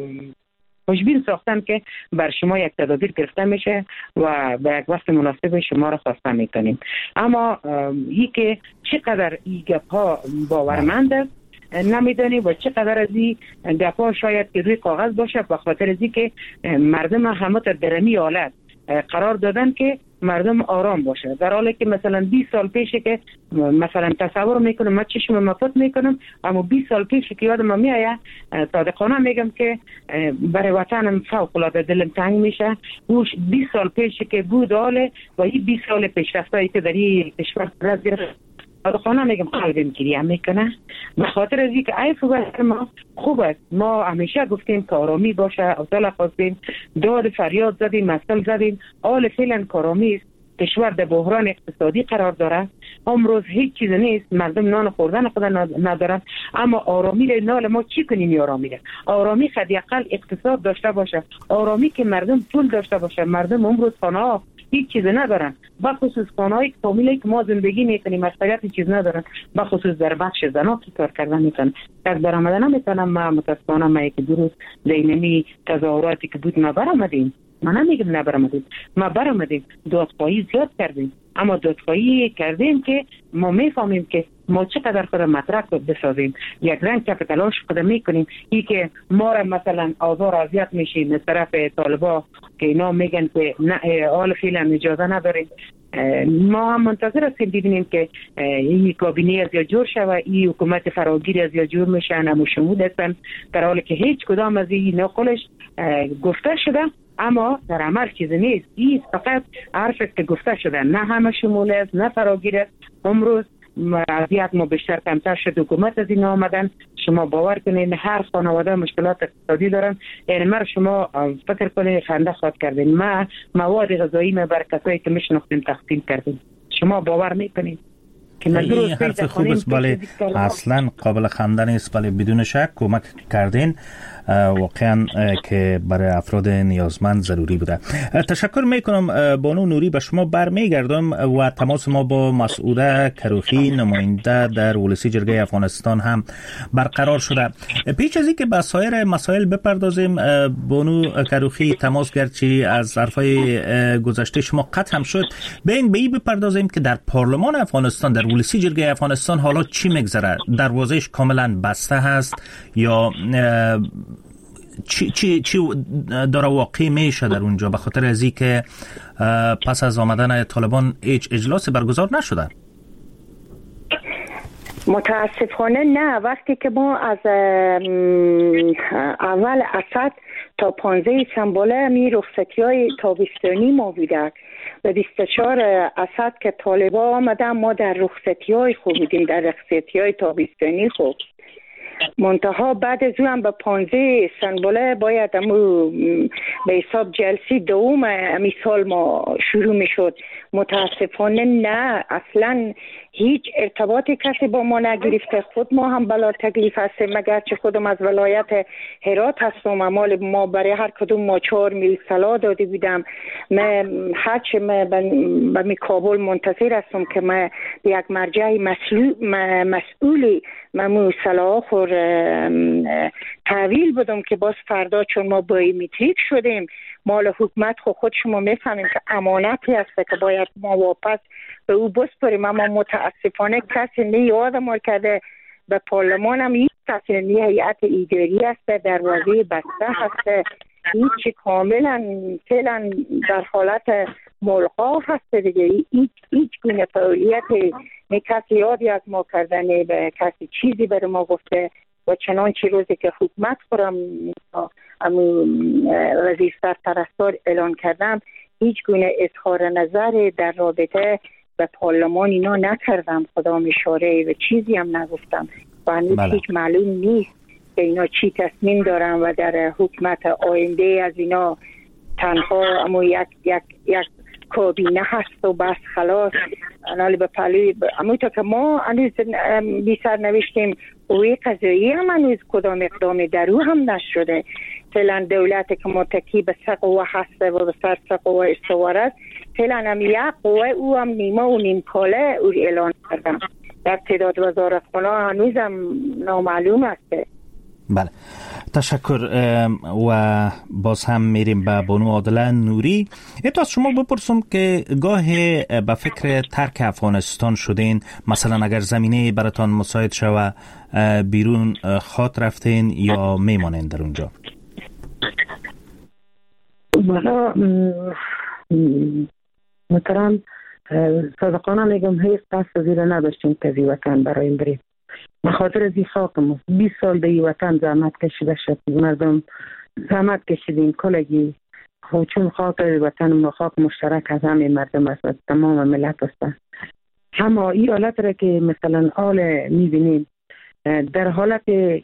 خوشبین ساختن که بر شما یک تدابیر گرفته میشه و به یک وقت مناسب شما را خواسته میکنیم. اما این که چقدر این گپ ها باورمند است نمیدانیم و چقدر از این گپ ها شاید که روی کاغذ باشه، به خاطر از این که مردم همه تا درمی حالت قرار دادن که مردم آرام باشه، در حالی که مثلا بیست سال پیشه که مثلا تصور میکنم، من چشم مفت میکنم، اما بیست سال پیشه که یادم میایه صادقانه میگم که برای وطنم فوق العاده دلم تنگ میشه. اون بیست سال پیشه که بود حاله و این بیست سال پیشرفتایی که در این کشور رد گرفت صادقانه میگم قلبم گریه میکنه، به خاطر از اینکه عیف و ما خوب است. ما همیشه گفتیم که آرامی باشه، اصلا خواستیم، داد فریاد زدیم، مسئله زدیم، حال فعلا کارامی است. کشور در بحران اقتصادی قرار داره، امروز هیچ چیز نیست، مردم نان خوردن خود ندارن، اما آرامی ره نال ما چی کنیم؟ آرامی ره آرامی حداقل اقتصاد داشته باشه، آرامی که مردم پول داشته باشه. مردم امروز خانه ها هیچ چیز ندارن، بخصوص خانه‌های کاملی که ما زندگی میکنیم اکثریت چیز ندارن، بخصوص در بخش زنا که کار کردن میکنن از برآمدن نمیتونم. ما متاسفانه ما یک دو روز دینمی تظاهراتی که بود ما برآمدیم، ما نمیگم نبرآمدیم، ما برآمدیم، دادخواهی زیاد کردیم، اما دادخواهی کردیم که ما میفهمیم که ما چقدر خود مطرح بسازیم، یک رنگ کف تلاش خود میکنیم. این که ما را مثلا آزار اذیت میشیم از طرف طالبا که اینا میگن که نه حال فعلا اجازه نداریم، ما هم منتظر هستیم ببینیم که این کابینه از یا جور شود، این حکومت فراگیر از یا جور میشن، همو شمول هستن، در حالی که هیچ کدام از این نقلش گفته شده اما در عمل چیز نیست. این فقط حرف است که گفته شده، نه همه شمول است، نه فراگیر است. امروز وضعیت ما بیشتر کمتر شد، حکومت از این آمدن. شما باور کنین هر خانواده مشکلات اقتصادی دارن، یعنی ما شما فکر کنین خنده خواهد کردین، ما مواد غذایی ما بر کسایی که میشناختیم تقسیم کردیم. شما باور میکنین این حرف خوب است، ولی اصلا قابل خنده نیست، ولی بدون شک کمک کردین واقعا که برای افراد نیازمند ضروری بوده. تشکر میکنم بانو نوری، به شما برمیگردم و تماس ما با مسعوده کروخی نماینده در ولسی جرگه افغانستان هم برقرار شده. پیش از اینکه به سایر مسائل بپردازیم بانو کروخی، تماس گرچه از حرفای گذشته شما قطع هم شد، بین به این بپردازیم که در پارلمان افغانستان در ولسی جرگه افغانستان حالا چی میگذره؟ دروازهش کاملا بسته هست یا چی چی چی داره واقع میشه در اونجا، به خاطر از اینکه پس از آمدن طالبان هیچ اجلاسی برگزار نشده؟ متاسفانه نه. وقتی که ما از اول اسد تا پانزده سنباله می رخصتی های تابستانی ما بودک و بیست و چهار اسد که طالبان آمدن ما در رخصتی های خوب بودیم، در رخصتی های تابستانی خوب. منتها بعد از اون به پانزده سنباله باید امو به حساب جلسی دوم امی سال ما شروع می شد. متاسفانه نه، اصلا هیچ ارتباطی کسی با ما نگرفته. خود ما هم بلا تکلیف هستیم، مگر چه خودم از ولایت هرات هستم. امال ما برای هر کدوم ما چهار میل سلا داده بودم. من هرچه من به می کابل منتظر هستم که من به یک مرجع مسئولی ممو سلا خور تحویل بدم که باز فردا چون ما بایومتریک شدیم مال حکومت خود, خود شما میفهمیم که امانتی هست که باید ما واپس به او بسپریم. اما متاسفانه کسی نه یاد ما کرده. به پارلمان هم هیچ کسی نه، هیئت اداری هست، دروازه بسته هست، هیچ کاملا فعلا در حالت ملغا هست دیگه. هیچ هیچ گونه فعالیت نه کسی یادی از ما کردن، نه به کسی چیزی بر ما گفته. و چنانچه روزی که حکومت خورم امو وزیر سرپرستار اعلان کردم هیچ گونه اظهار نظر در رابطه به پارلمان اینا نکردم، خدا اشاره و چیزی هم نگفتم و هنوز هیچ معلوم نیست که اینا چی تصمیم دارن و در حکومت آینده از اینا تنها امو یک یک یک کابینه هست و بس خلاص. انالی به پلوی امو تا که ما هنوز بی سر نوشتیم قوه قضایی هم هنوز کدام اقدام در او هم نشده. فعلا دولت که متکی به سه قوه هست و به سر سه قوه استوار است، فعلا هم یک قوه او هم نیمه و نیم کاله او اعلان کردن. در تعداد وزارت خانه هنوز هم نامعلوم است. بله، تشکر. و باز هم میریم به بانو عادله نوری. ایتا از شما بپرسم که گاه به فکر ترک افغانستان شدین؟ مثلا اگر زمینه براتان مساعد شوه بیرون خاط رفتین یا میمانین در اونجا؟ والا محترم صادقانه میگم هیچ قصد زیره نداشتیم که زی وطن برایم بریم. بخاطر از این خاکم بیست سال در وطن زحمت کشیده شد، مردم زحمت کشیدیم کلگی. خب چون خاک وطن ما خاک مشترک از همه مردم است، تمام ملت است. اما این حالت را که مثلا آل میبینیم در حالت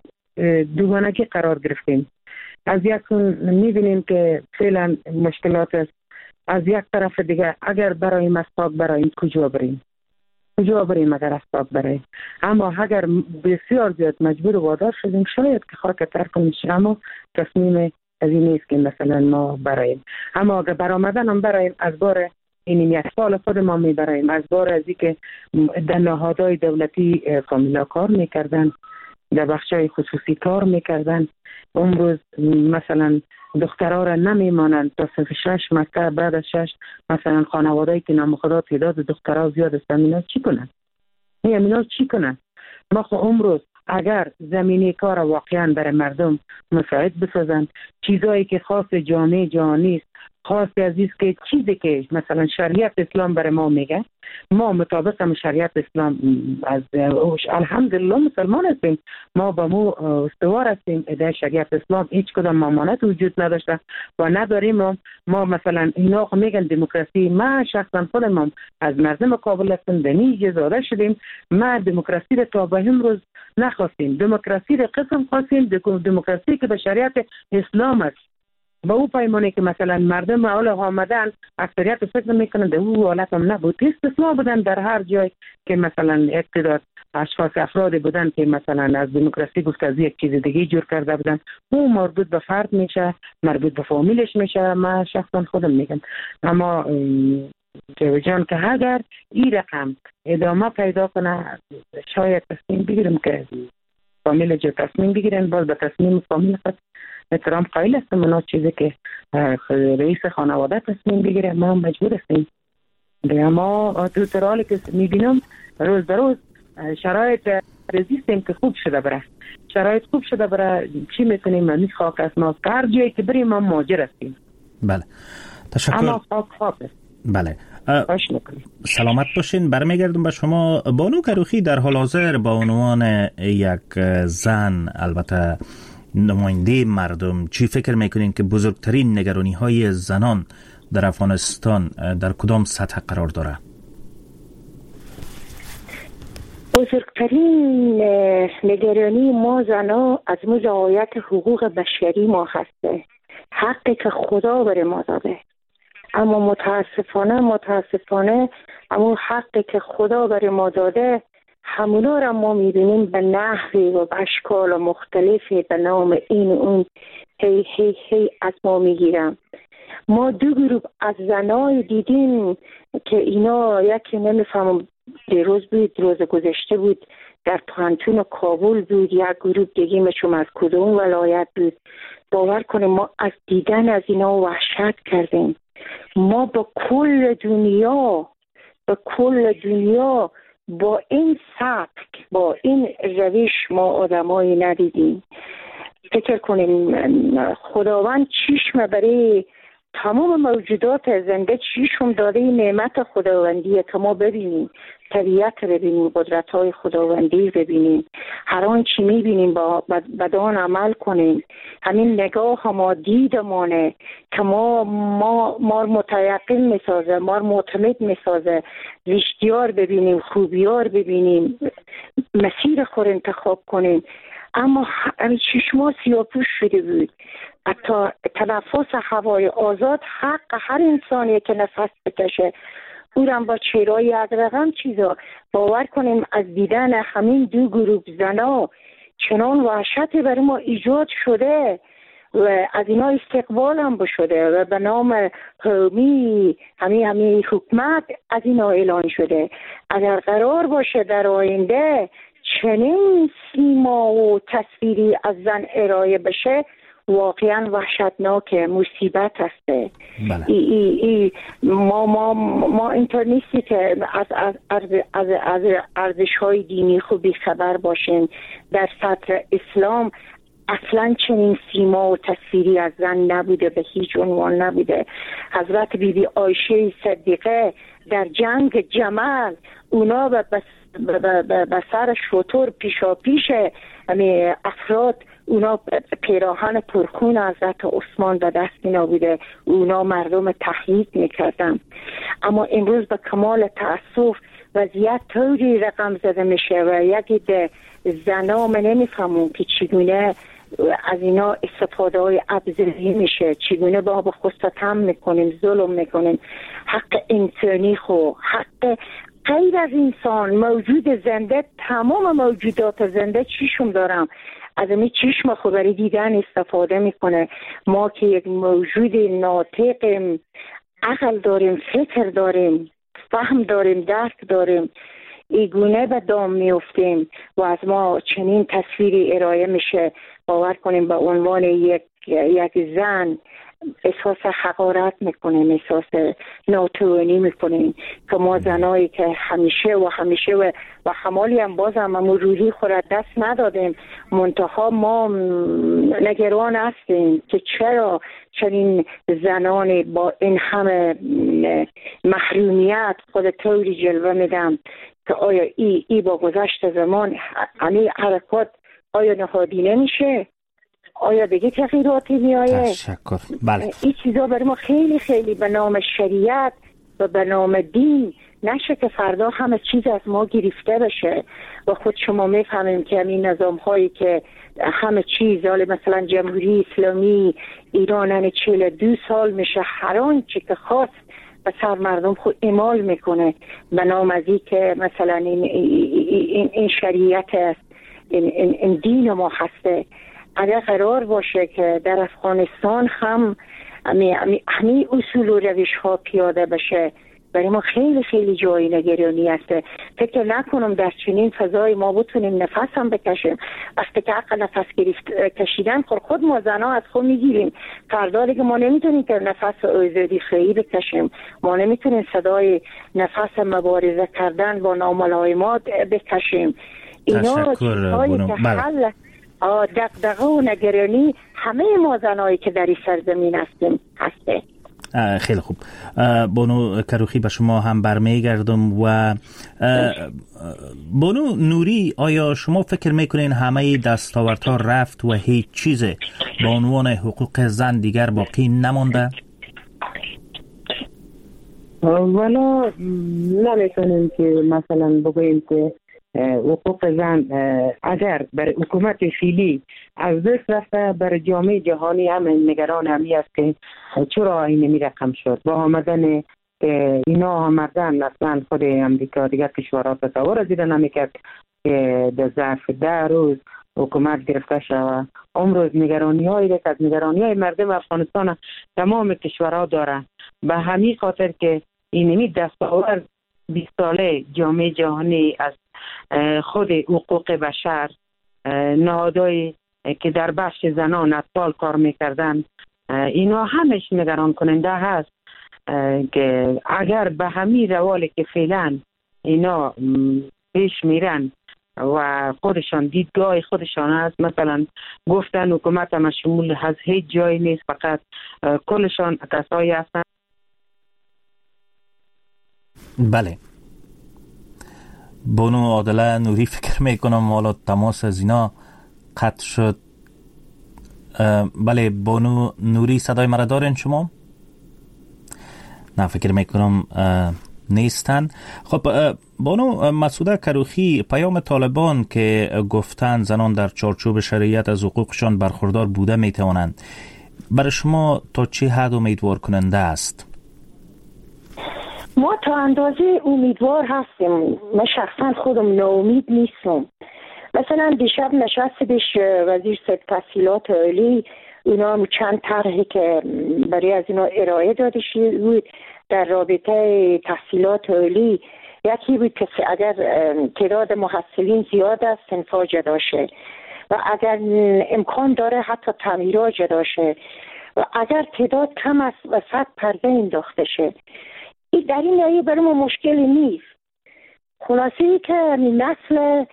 دوگانگی قرار گرفتیم. از یک سون میبینیم که فعلا مشکلات است، از یک طرف دیگه اگر برای مساق برای کجا بریم کجا بریم اگر اسباب برای. اما اگر بسیار زیاد مجبور و وادار شدیم شاید که خاک ترک کنیم، اما تصمیم از این نیست که مثلا ما برایم. اما اگر برآمدن هم برایم از بار این یک سال خود ما میبرایم، از بار از این که در نهادهای دولتی کاملا کار میکردن، در بخشای خصوصی کار میکردن. امروز مثلا دخترها را نمیمانند تا صرف شش مکتب، بعد از شش مثلا خانواده‌ای که نام خدا تعداد دخترها زیاد است، اینا چی کنن؟ اینا چی کنن؟ ما خو امروز اگر زمینه کار واقعا برای مردم مساعد بسازند، چیزایی که خاص جامعه جهانی است، خاص عزیز که چیزی که مثلا شریعت اسلام برای ما میگه، ما مطابق هم شریعت اسلام از الحمدلله مسلمان هستیم، ما با مو استوار هستیم در شریعت اسلام، هیچ کدام ممانعت وجود نداشته و نداریم. ما, ما مثلا اینا میگن دموکراسی، ما شخصا خودم از مردم کابل هستم، دنیج زاده شدیم، ما دموکراسی رو تا به امروز نخواستیم. دموکراسی رو قسم خواستیم، دموکراسی که به شریعت اسلام است، با او پیمانی که مثلا مردم اول آمدن اکثریت فکر میکنن در او حالت هم نبود، استثناء بودن در هر جای که مثلا اقتدار اشخاص افراد بودن که مثلا از دموکراسی گفت از یک چیز دیگه جور کرده بودن، او مربوط به فرد میشه، مربوط به فامیلش میشه. من شخصا خودم میگم. اما جان که اگر این رقم ادامه پیدا کنه شاید تصمیم بگیرم که فامیل جو تصمیم بگیرن، باز به تصمیم فامیل خود احترام قائل هستم. اونا چیزی که رئیس خانواده تصمیم بگیره ما هم مجبور هستیم. اما تو ترالی که میبینم روز در روز شرایط رزیستیم که خوب شده بره، شرایط خوب شده بره. چی میکنیم؟ من خاک است، ما هر جایی که بریم ما مهاجر هستیم. بله، تشکر. اما خاک خاک است. بله، سلامت باشین. برمیگردم به شما بانو کروخی. در حال حاضر با عنوان یک زن، البته نماینده مردم، چی فکر میکنین که بزرگترین نگرانی های زنان در افغانستان در کدام سطح قرار داره؟ بزرگترین نگرانی ما زنان از رعایت حقوق بشری ما هسته، حقی که خدا بر ما داده. اما متاسفانه متاسفانه اما حقی که خدا برای ما داده همونا را ما میبینیم به نحوی و به اشکال مختلفی به نام این اون هی هی هی از ما میگیرم. ما دو گروه از زنای دیدیم که اینا یکی نمیفهمم دیروز بود روز گذشته بود در پانتون کابل بود، یک گروه دیگه مچم از کدوم ولایت بود. باور کنیم ما از دیدن از اینا وحشت کردیم. ما با کل دنیا با کل دنیا با این سبک با این روش ما آدمایی ندیدیم. فکر کنیم خداوند چشم برای تمام موجودات زنده چشم داده این نعمت خداوندیه که ما ببینیم طبیعت ببینیم، قدرت های خداوندی ببینیم، هر آن چی میبینیم با بدان عمل کنیم. همین نگاه ما دیدمانه که ما ما ما متیقن میسازه، ما معتمد میسازه، زشتیار ببینیم، خوبیار ببینیم، مسیر خود انتخاب کنیم. اما همین چشما سیاپوش شده بود. حتی تنفس هوای آزاد حق هر انسانیه که نفس بکشه. اونم با چهرهای از رقم چیزا باور کنیم از دیدن همین دو گروه زنا چنان وحشتی برای ما ایجاد شده و از اینا استقبال هم بشده و به نام قومی همین همین حکومت از اینا اعلان شده. اگر قرار باشه در آینده چنین سیما و تصویری از زن ارائه بشه واقعا وحشتناک مصیبت هسته. بله. ای ای ای ما ما ما اینطور نیستی که از از از از, از ارزش های دینی خوبی خبر باشیم. در سطر اسلام اصلا چنین سیما و تصویری از زن نبوده، به هیچ عنوان نبوده. حضرت بیبی بی عایشه صدیقه در جنگ جمل اونا به به سر شطور پیشا پیش همه افراد اونا پیراهن پرخون حضرت عثمان به دست اینا بوده، اونا مردم تحریک میکردن. اما امروز به کمال تأسف وضعیت طوری رقم زده میشه و یکی ده زنا من نمیفهمون که چگونه از اینا استفاده های ابزاری میشه، چگونه با به خود ستم میکنیم، ظلم میکنیم. حق انسانی خو حق غیر از انسان موجود زنده، تمام موجودات زنده چیشون دارم از این چشم خود برای دیدن استفاده میکنه. ما که یک موجود ناطقیم، عقل داریم، فکر داریم، فهم داریم، درک داریم، ایگونه به دام میفتیم و از ما چنین تصویری ارائه میشه. باور کنیم به عنوان یک یک زن احساس حقارت میکنیم، احساس ناتوانی میکنیم که ما زنایی که همیشه و همیشه و, و حمالی هم باز هم روحی خود دست ندادیم، منتها ما نگران هستیم که چرا چنین زنانی با این همه محرومیت خود طوری جلوه میدم که آیا ای, ای با گذشت زمان همین حرکات آیا نهادی نمیشه؟ آیا دیگه تغییراتی میآید؟ تشکر. بله. این چیزا برای ما خیلی خیلی به نام شریعت و به نام دین نشه که فردا همه چیز از ما گرفته بشه و خود شما میفهمیم که همین نظام هایی که همه چیز حالا مثلا جمهوری اسلامی ایران چهل دو سال میشه هر آنچه که خواست و سر مردم خود اعمال میکنه به نام از این که مثلا این, این, این شریعت است، این, این, این دین ما هسته. اگر قرار باشه که در افغانستان هم همین اصول و روش ها پیاده بشه برای ما خیلی خیلی جای نگرانی هسته. فکر نکنم در چنین فضای ما بتونیم نفس هم بکشیم. وقتی که حق نفس گرفت کشیدن خود خود ما زنها از خود میگیریم. فردا دیگه ما نمیتونیم که نفس آزادی خیلی بکشیم، ما نمیتونیم صدای نفس مبارزه کردن با ناملایمات بکشیم. اینا چیزهایی که حل دغدغه و نگرانی همه ما زنایی که در این سرزمین هستیم هسته. خیلی خوب. بانو کروخی به شما هم برمیگردم و بانو نوری، آیا شما فکر میکنین همه دستاوردها رفت و هیچ چیز به عنوان حقوق زن دیگر باقی نمانده؟ ولی نمیتونیم که مثلا بگوییم که حقوق زن اگر بر حکومت فعلی از دست رفته، بر جامعه جهانی هم نگران همی است که چرا این می رقم شد. با آمدن اینا آمدن اصلا خود امریکا دیگر کشورها تصور از دیدن نمیکرد که در ظرف ده روز حکومت گرفته شود. امروز نگرانی هایی که از نگرانی های مردم افغانستان تمام کشورها داره، به همین خاطر که اینمی دستاورد بیست ساله جامعه جهانی از خود حقوق بشر، نهادهای که در بخش زنان اطفال کار میکردن، اینا همش نگران کننده هست که اگر به همین روالی که فعلا اینا پیش میرن و خودشان دیدگاه خودشان هست، مثلا گفتن حکومت هم شمول از هیچ جای نیست، فقط کلشان کسایی هستن. بله، بانو عادله نوری فکر میکنم حالا تماس از اینا قطع شد. بله بانو نوری صدای مرا دارین شما؟ نه فکر میکنم نیستن. خب بانو مسعوده کروخی، پیام طالبان که گفتن زنان در چارچوب شریعت از حقوقشان برخوردار بوده میتوانند، برای شما تا چه حد امیدوار کننده است؟ ما تا اندازه امیدوار هستیم. من شخصا خودم ناامید نیستم. مثلا دیشب نشستش وزیر صحت تحصیلات عالی، اونا هم چند طرحی که برای از اینا ارائه داده شده بود در رابطه تحصیلات عالی. یکی بود که اگر تعداد محصلین زیاد است صنفا جدا شه و اگر امکان داره حتی تعمیرها جدا شه و اگر تعداد کم است و صد پرده انداخته شه. این در این لایه برای ما مشکلی نیست. خلاصه ای که نسل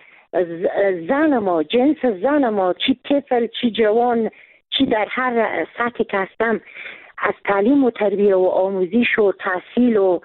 زن ما، جنس زن ما، چی طفل چی جوان چی در هر سطحی که هستم، از تعلیم و تربیه و آموزش و تحصیل و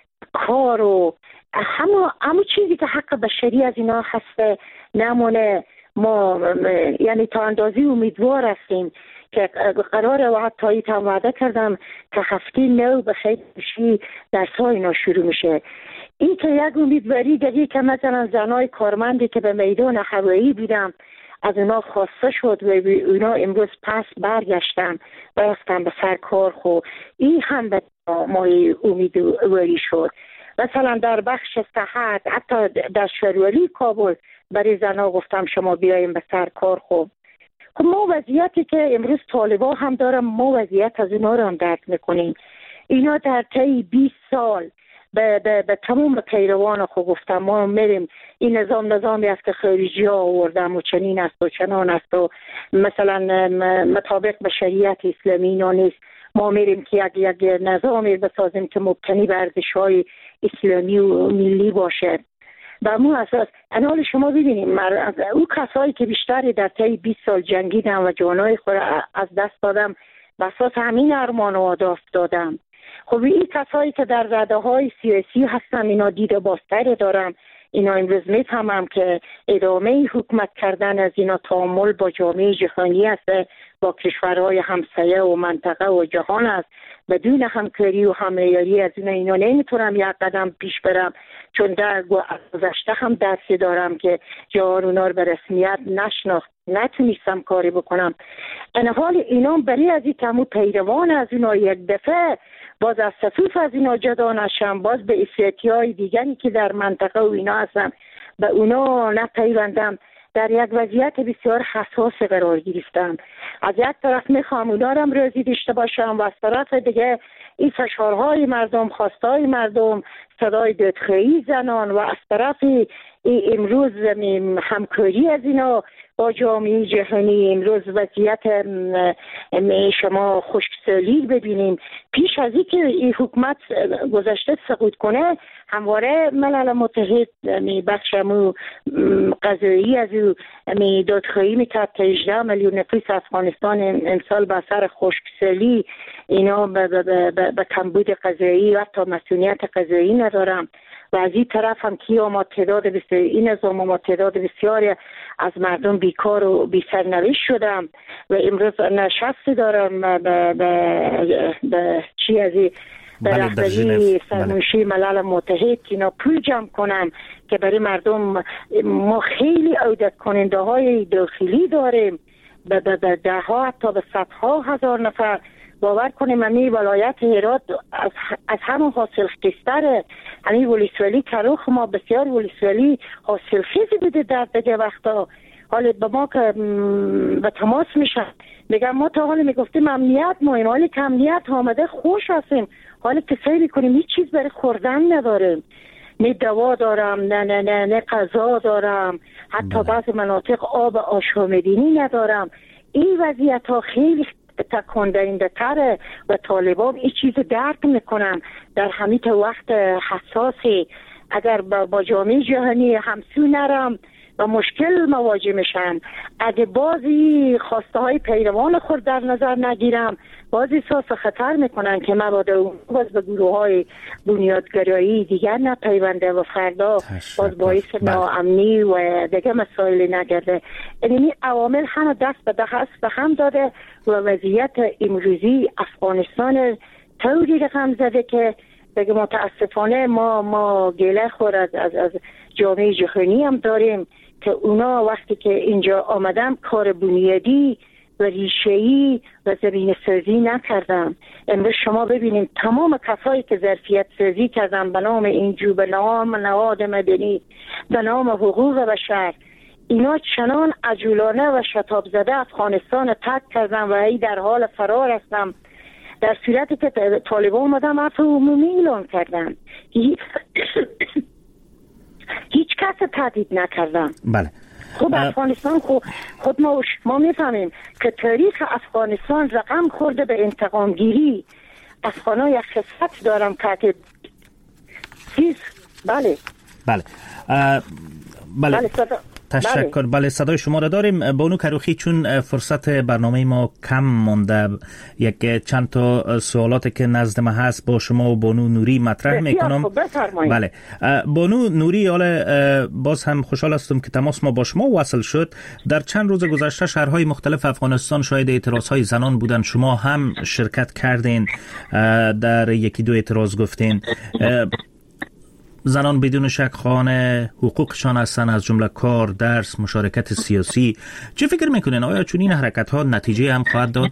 کار و همه همه چیزی که حق بشری از اینا هست نمونه. ما یعنی تا اندازی امیدوار هستیم که قراره و حتی تا وعده کردم که هفته نو به خیلی بشی درس‌های اینا شروع میشه. این که یک امیدواری دیگه که مثلا زنای کارمندی که به میدان هوایی بودم از اونا خواسته شد و اونا امروز پس برگشتن و رفتن به سر کار، خو این هم به ما امیدواری شد. مثلا در بخش صحت، حتی در شهروری کابل برای زنها گفتم شما بیایم به سر کار. خب خب ما وضعیتی که امروز طالبا هم دارم، ما وضعیت از اینا رو هم درک میکنیم. اینا در طی بیست سال به, به, به تمام پیروان خود گفتم ما میریم این نظام نظامی است که خارجی ها آوردن و چنین است و چنان است و مثلا مطابق به شریعت اسلامی اینا نیست. ما میریم که یک یک نظامی بسازیم که مبتنی بر ارزش‌های اسلامی و ملی باشه. و مو اساس انال شما ببینیم او کسایی که بیشتری در طی بیست سال جنگیدن و جانای خود از دست دادم به اساس همین ارمان و اهداف دادم. خب این کسایی که در رده های سیاسی هستن اینا دیده بازتری دارم. اینا امروز میفهمم که ادامه حکومت کردن از اینا تعامل با جامعه جهانی است، با کشورهای همسایه و منطقه و جهان است. بدون همکاری و همریاری از اینا اینا نمیتونم یک قدم پیش برم، چون در گذشته هم درسی دارم که جهان اونا رو به رسمیت نشناخت، نتونستم کاری بکنم. این حال اینا برای از این کمو پیروان از اینا یک دفعه باز از صفوف از اینا جدا نشم، باز به افراطی های دیگری که در منطقه و اینا هستم به اونا نپیوندم، در یک وضعیت بسیار حساس قرار گرفتم. از یک طرف میخوام اونا رو راضی داشته باشم و از طرف دیگه این فشارهای مردم، خواستهای مردم، صدای دادخواهی زنان و از طرف امروز همکاری از اینا با جامعه جهانی. امروز وضعیت شما خشکسالی ببینیم. پیش از اینکه این حکومت گذشته سقوط کنه همواره ملل متحد بخشمو قضایی از او دادخواهی میکرد که هجده میلیون نفوس افغانستان امسال به اثر خشکسالی اینا به کمبود غذایی و حتی مسئولیت غذایی ندارم. و از این طرف هم که ما تعداد بسیار این نظام ما تعداد بسیاری از مردم بیکار و بی سرنوشت شدم و امروز نشستی دارم به چی از به رهبری سرمنشی ملل متحد که اینا پول جمع کنن که برای مردم. ما خیلی عودت کننده های داخلی داریم به ده ها تا به صدها هزار نفر. باور کنیم امی ولایت هرات از, از همون حاصل خیزتره. امی ولسوالی کروخ ما بسیار ولسوالی حاصل خیزی بوده در دیگه وقتا. حالا به ما که به تماس میشن میگم ما تا حالا میگفتیم امنیت مهم، حالا که امنیت آمده خوش هستیم، حالا که سیری کنیم هیچ چیز برای خوردن نداریم، نه دوا دارم نه نه نه نه غذا دارم، حتی بعض مناطق آب آشامیدنی ندارم. این وضعیت ها خیلی تکان دهنده تره و طالبان این چیز درک میکنم در همین وقت حساسی. اگر با جامعه جهانی همسو نرم و مشکل مواجه میشن، اگه بازی خواسته های پیروان خود در نظر نگیرم، بازی احساس خطر میکنن که مبادا اون باز به گروه های بنیادگرایی دیگر نپیونده و فردا باز باعث ناامنی و دیگه مسائل نگرده. این عوامل همه دست به دست به هم داده و وضعیت امروزی افغانستان طوری رقم زده که بگه متاسفانه ما ما گله خور از, از, از جامعه جهانی هم داریم که اونا وقتی که اینجا آمدن کار بنیادی و ریشه‌ای و زمین سازی نکردن. امروز شما ببینید تمام کسایی که ظرفیت سازی کردن به نام اینجو، به نام نهاد مدنی، به نام حقوق بشر، اینا چنان عجولانه و شتاب زده افغانستان ترک کردن و ای در حال فرار هستن، در صورتی که طالبان اومدن عفو عمومی اعلان کردن. هیچ کس تهدید نکردن. بله. خب افغانستان خود, خود ما, ما میفهمیم که تاریخ افغانستان رقم خورده به انتقام گیری. افغان‌ها یک خصلت دارم که چیز بله بله بله, بله. تشکر. بله. بله صدای شما را داریم. بانو کروخی، چون فرصت برنامه ما کم مانده، یک چند تا سوالاتی که نزد ما هست با شما و بانو نوری مطرح میکنم. بله بانو نوری، حالا باز هم خوشحال هستم که تماس ما با شما وصل شد. در چند روز گذشته شهرهای مختلف افغانستان شاهد اعتراضهای زنان بودن، شما هم شرکت کردین، در یکی دو اعتراض گفتین. زنان بدون شک خواهان حقوقشان هستند، از جمله کار، درس، مشارکت سیاسی. چه فکر میکنین؟ آیا چون این حرکت ها نتیجه هم خواهد داد؟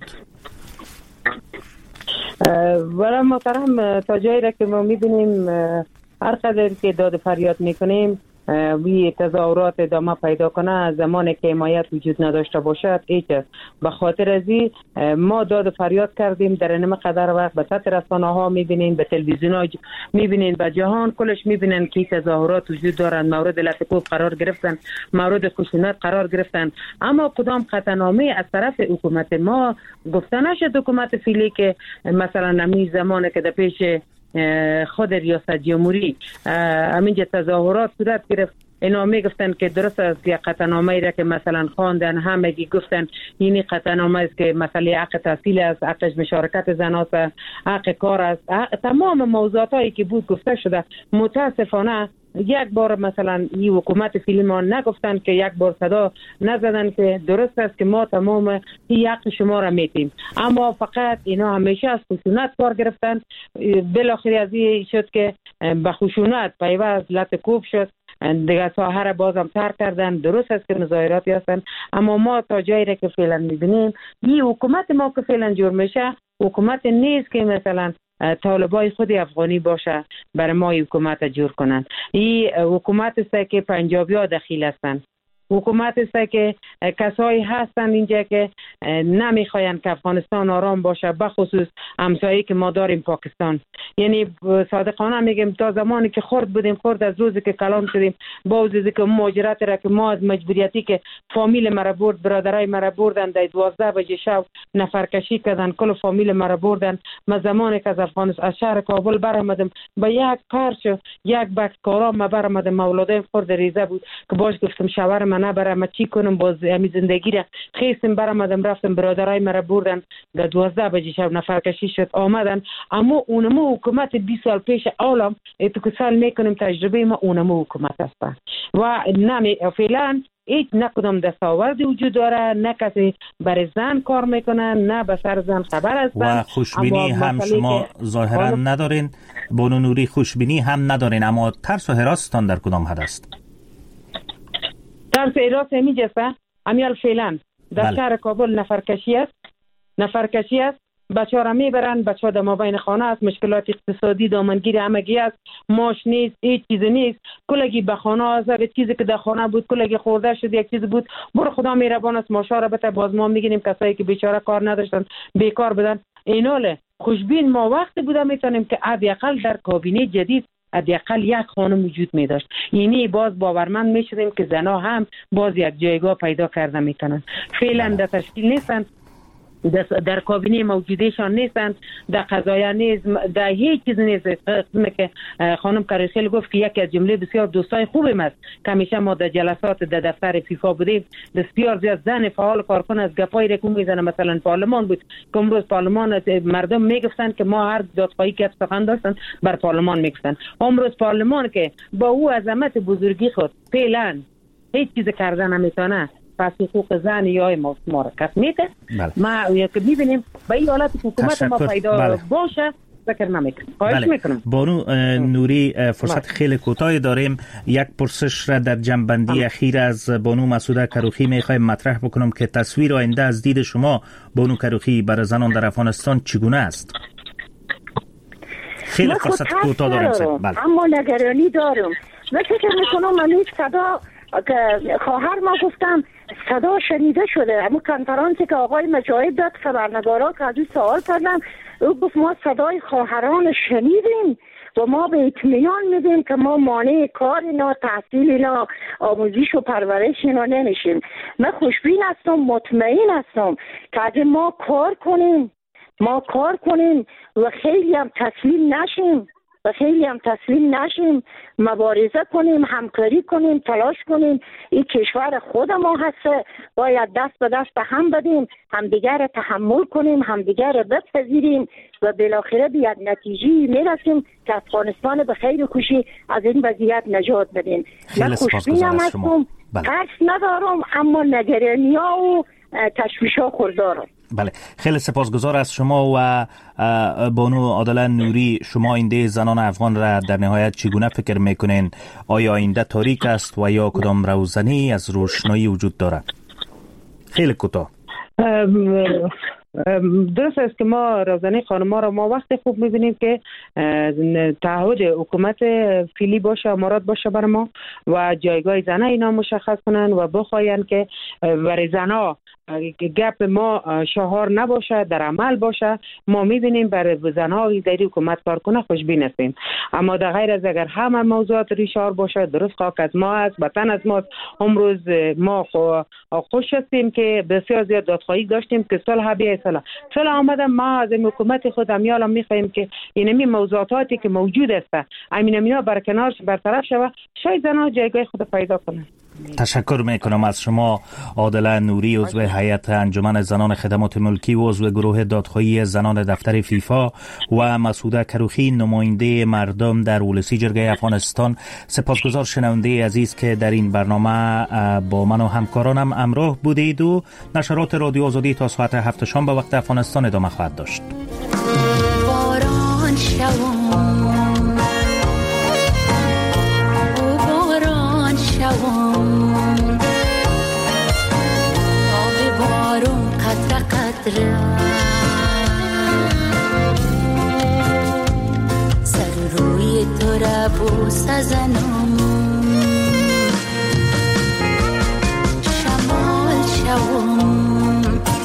برای محترم، تا جایی را که ما میبینیم هر قدر که داد فریاد میکنیم وی تظاهرات ادامه پیدا کنه، زمانی که حمایت وجود نداشته باشد هیچ. به خاطر ازی ما داد فریاد کردیم در این قدر وقت به سطح رسانه ها میبینین، به تلویزیون ها میبینین، به جهان کلش میبینن که تظاهرات وجود دارند، مورد لطف‌کوب قرار گرفتن، مورد خشونت قرار گرفتن. اما کدام قطعنامه از طرف حکومت ما گفته نشد. حکومت فعلی که مثلا نمی زمانه که در پیش خود ریاست جمهوری همینجا تظاهرات صورت گرفت، اینا میگفتن که درست است که قطعنامه‌ای را که مثلا خواندن همگی گفتن اینی قطعنامه است که مسئله حق تحصیل است، حق مشارکت زن است، حق کار است، تمام موضوعاتی که بود گفته شده. متاسفانه یک بار مثلا این حکومت فعلی ما نگفتن که یک بار صدا نزدن که درست است که ما تمام این حق شما را میتیم، اما فقط اینا همیشه از خشونت کار گرفتن. بالاخره از این شد که به خشونت پیوست لطف‌کوب شد، دیگه ساحه را بازم ترک کردن. درست است که مظاهراتی هستن، اما ما تا جایی را که فعلا میبینیم این حکومت ما که فعلا جور میشه حکومت نیست که مثلا طالبای خود افغانی باشه برای ما حکومت جور کنن. این حکومت است که پنجابی ها دخیل هستن، حکومت است که کسایی هستن اینجا که نمیخواین که افغانستان آرام باشه، بخصوص همسایه‌ای که ما داریم پاکستان. یعنی صادقانه میگم تا زمانی که خرد بودیم، خرد از روزی که کلان شدیم، با وجودی که مهاجرت را که ما از مجبوریتی که فامیل مرا برد، برادرای مرا بردن، در دوازده بجه شب نفرکشی کردن، کل فامیل مرا بردن. ما زمانی که از افغانستان از شهر کابل برآمدم با یک قرش یک بک کارا ما برآمدم، اولادم خرد ریزه بود که باش گفتم شوهر من برام چی کنم، باز همین زندگی را خیسم برآمدم، رفتم برادرای مرا بردن، در دوازده بجه شب نفرکشی شد آمدن. اما اونمو حکومت بیست سال پیش عالم اتصال میکنیم تجربه ما اونمو حکومت است و نمی فعلا هیچ نه کدام دستاوردی وجود داره، نه کسی برای زن کار میکنه، نه به سر زن خبر هستن. و خوشبینی هم شما ظاهرا ندارین بانو نوری، خوشبینی هم ندارین، اما ترس و حراستان در کدام حد است؟ ترس و حراس میجسته امیال فعلا در شهر کابل نفرکشی است، نفرکشی است، بچه ها را میبرن، بچه ها در مابین خانه است، مشکلات اقتصادی دامنگیر همگی است، ماش نیست، هیچ چیزی نیست، کلگی به خانه است، اگه چیزی که در خانه بود کلگی خورده شد، یک چیز بود، برو خدا مهربان است ماشا را بده. باز ما میگیم کسایی که بیچاره کار نداشتن بیکار بدن ایناله. خوشبین ما وقتی بوده میتونیم که حداقل در کابینه جدید حداقل یک خانم وجود می داشت، یعنی باز باورمند می شدیم که زنها هم باز یک جایگاه پیدا کرده میتونن. فعلا در تشکیل نیستن، در کابینه موجودشان نیستند، در قضایا نیست، در هیچ چیز نیست. قسمه که خانم کریخیل گفت که یکی از جمله بسیار دوستای خوبم است که همیشه ما در جلسات در دفتر فیفا بودیم، بسیار زیاد زن فعال کارکن از گپای رکوم میزنه. مثلا پارلمان بود که امروز پارلمان مردم میگفتن که ما هر دادخواهی که سخن داشتن بر پارلمان میگفتن، امروز پارلمان که با او عظمت بزرگی خود فعلا هیچ چیز کردن نمیتونه، پس حقوق زن یا ما را کس میده. ما که میبینیم به این حالت حکومت ما پیدا بله. باشه فکر نمیکنم. خواهش بله. میکنم بانو نوری فرصت بله. خیلی کوتاهی داریم. یک پرسش را در جنبندی بله. اخیر از بانو مسعوده کروخی میخوایم مطرح بکنم که تصویر آینده از دید شما بانو کروخی برای زنان در افغانستان چگونه است؟ خیلی فرصت کوتاه داریم بله. اما نگرانی دارم. من فکر میکنم من هیچ صدا که خواهر ما گفتم صدا شنیده شده. اما کنفرانسی که آقای مجاهد داد خبرنگارا که از سوال کردم، او گفت ما صدای خواهران شنیدیم و ما به اطمینان میدیم که ما مانع کار اینا، تحصیل اینا، آموزش و پرورش اینا نمیشیم. من خوشبین هستم، مطمئن هستم که اگه ما کار کنیم ما کار کنیم و خیلی هم تسلیم نشیم و خیلی هم تسلیم نشیم، مبارزه کنیم، همکاری کنیم، تلاش کنیم. این کشور خود ما هست، باید دست به دست هم بدیم، همدیگر را تحمل کنیم، همدیگر را بپذیریم و بالاخره به یک نتیجه میرسیم که افغانستان به خیر و خوشی از این وضعیت نجات بدیم. من خوشبینم هستم، ترس ندارم، اما نگرانی‌ها و تشویش‌ها خوردارم. بله، خیلی سپاسگزار از شما و بانو عادله نوری. شما آینده زنان افغان را در نهایت چگونه فکر میکنین؟ آیا آینده تاریک است و یا کدام روزنی از روشنایی وجود دارد؟ خیلی کوتاه. درست است که ما روزنه خانم‌ها را ما وقت خوب می‌بینیم که تعهد حکومت فعلی باشه، مراد باشه بر ما و جایگاه زنها اینا مشخص کنن و بخواین که برای زنها گپ ما شعار نباشه، در عمل باشه. ما می‌بینیم برای زنها در حکومت کار کنه خوشبین هستیم، اما در غیر از اگر همه موضوعات ریشار باشه، درست خاک از ما است، وطن از ما. امروز ما خوش هستیم که بسیار زیاد دادخواهی داشتیم که صلح بیاید صلح صلح آمده. ما از حکومت خود امیال میخواهیم که اینمی موضوعاتی که موجود است امین امینا برکنار برطرف شود، شاید زنها جایگاه خود پیدا کنند. تشکر میکنم از شما عادله نوری، عضو هیئت انجمن زنان خدمات ملکی و عضو گروه دادخواهی زنان دفتر فیفا، و مسعوده کروخی، نماینده مردم در اولسی جرگه افغانستان. سپاسگزار شنونده عزیز که در این برنامه با من و همکارانم همراه بودید و نشرات رادیو آزادی تا ساعت هفت شام به وقت افغانستان ادامه خواهد داشت. باران شوم باران شوم آب بارون قطره قطره سر روی تو را بوسه زنم شمال شوم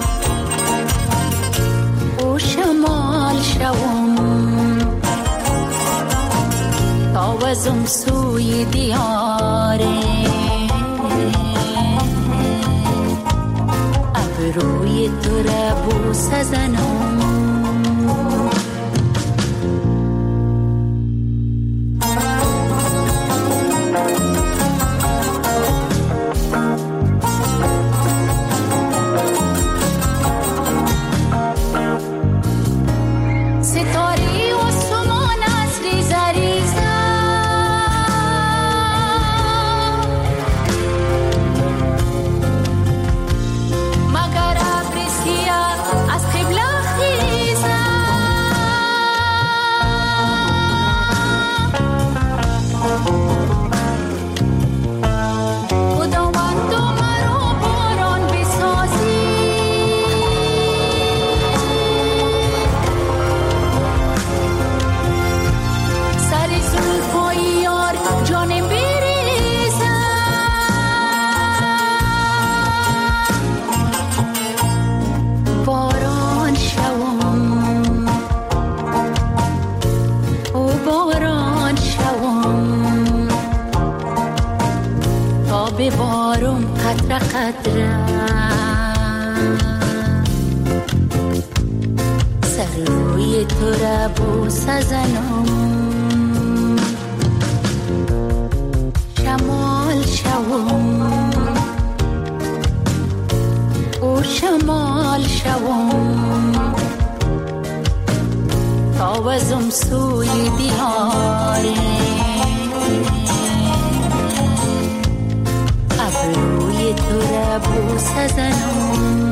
او شمال شوم تاوزم سوی دیاره ابروی تو را بوسه زنم قدرم، سر روی تو را بوسه زنم، شمال شوم او شمال شوم، تاوزم سوی دیاره، ابروی تو را بوسه زنم.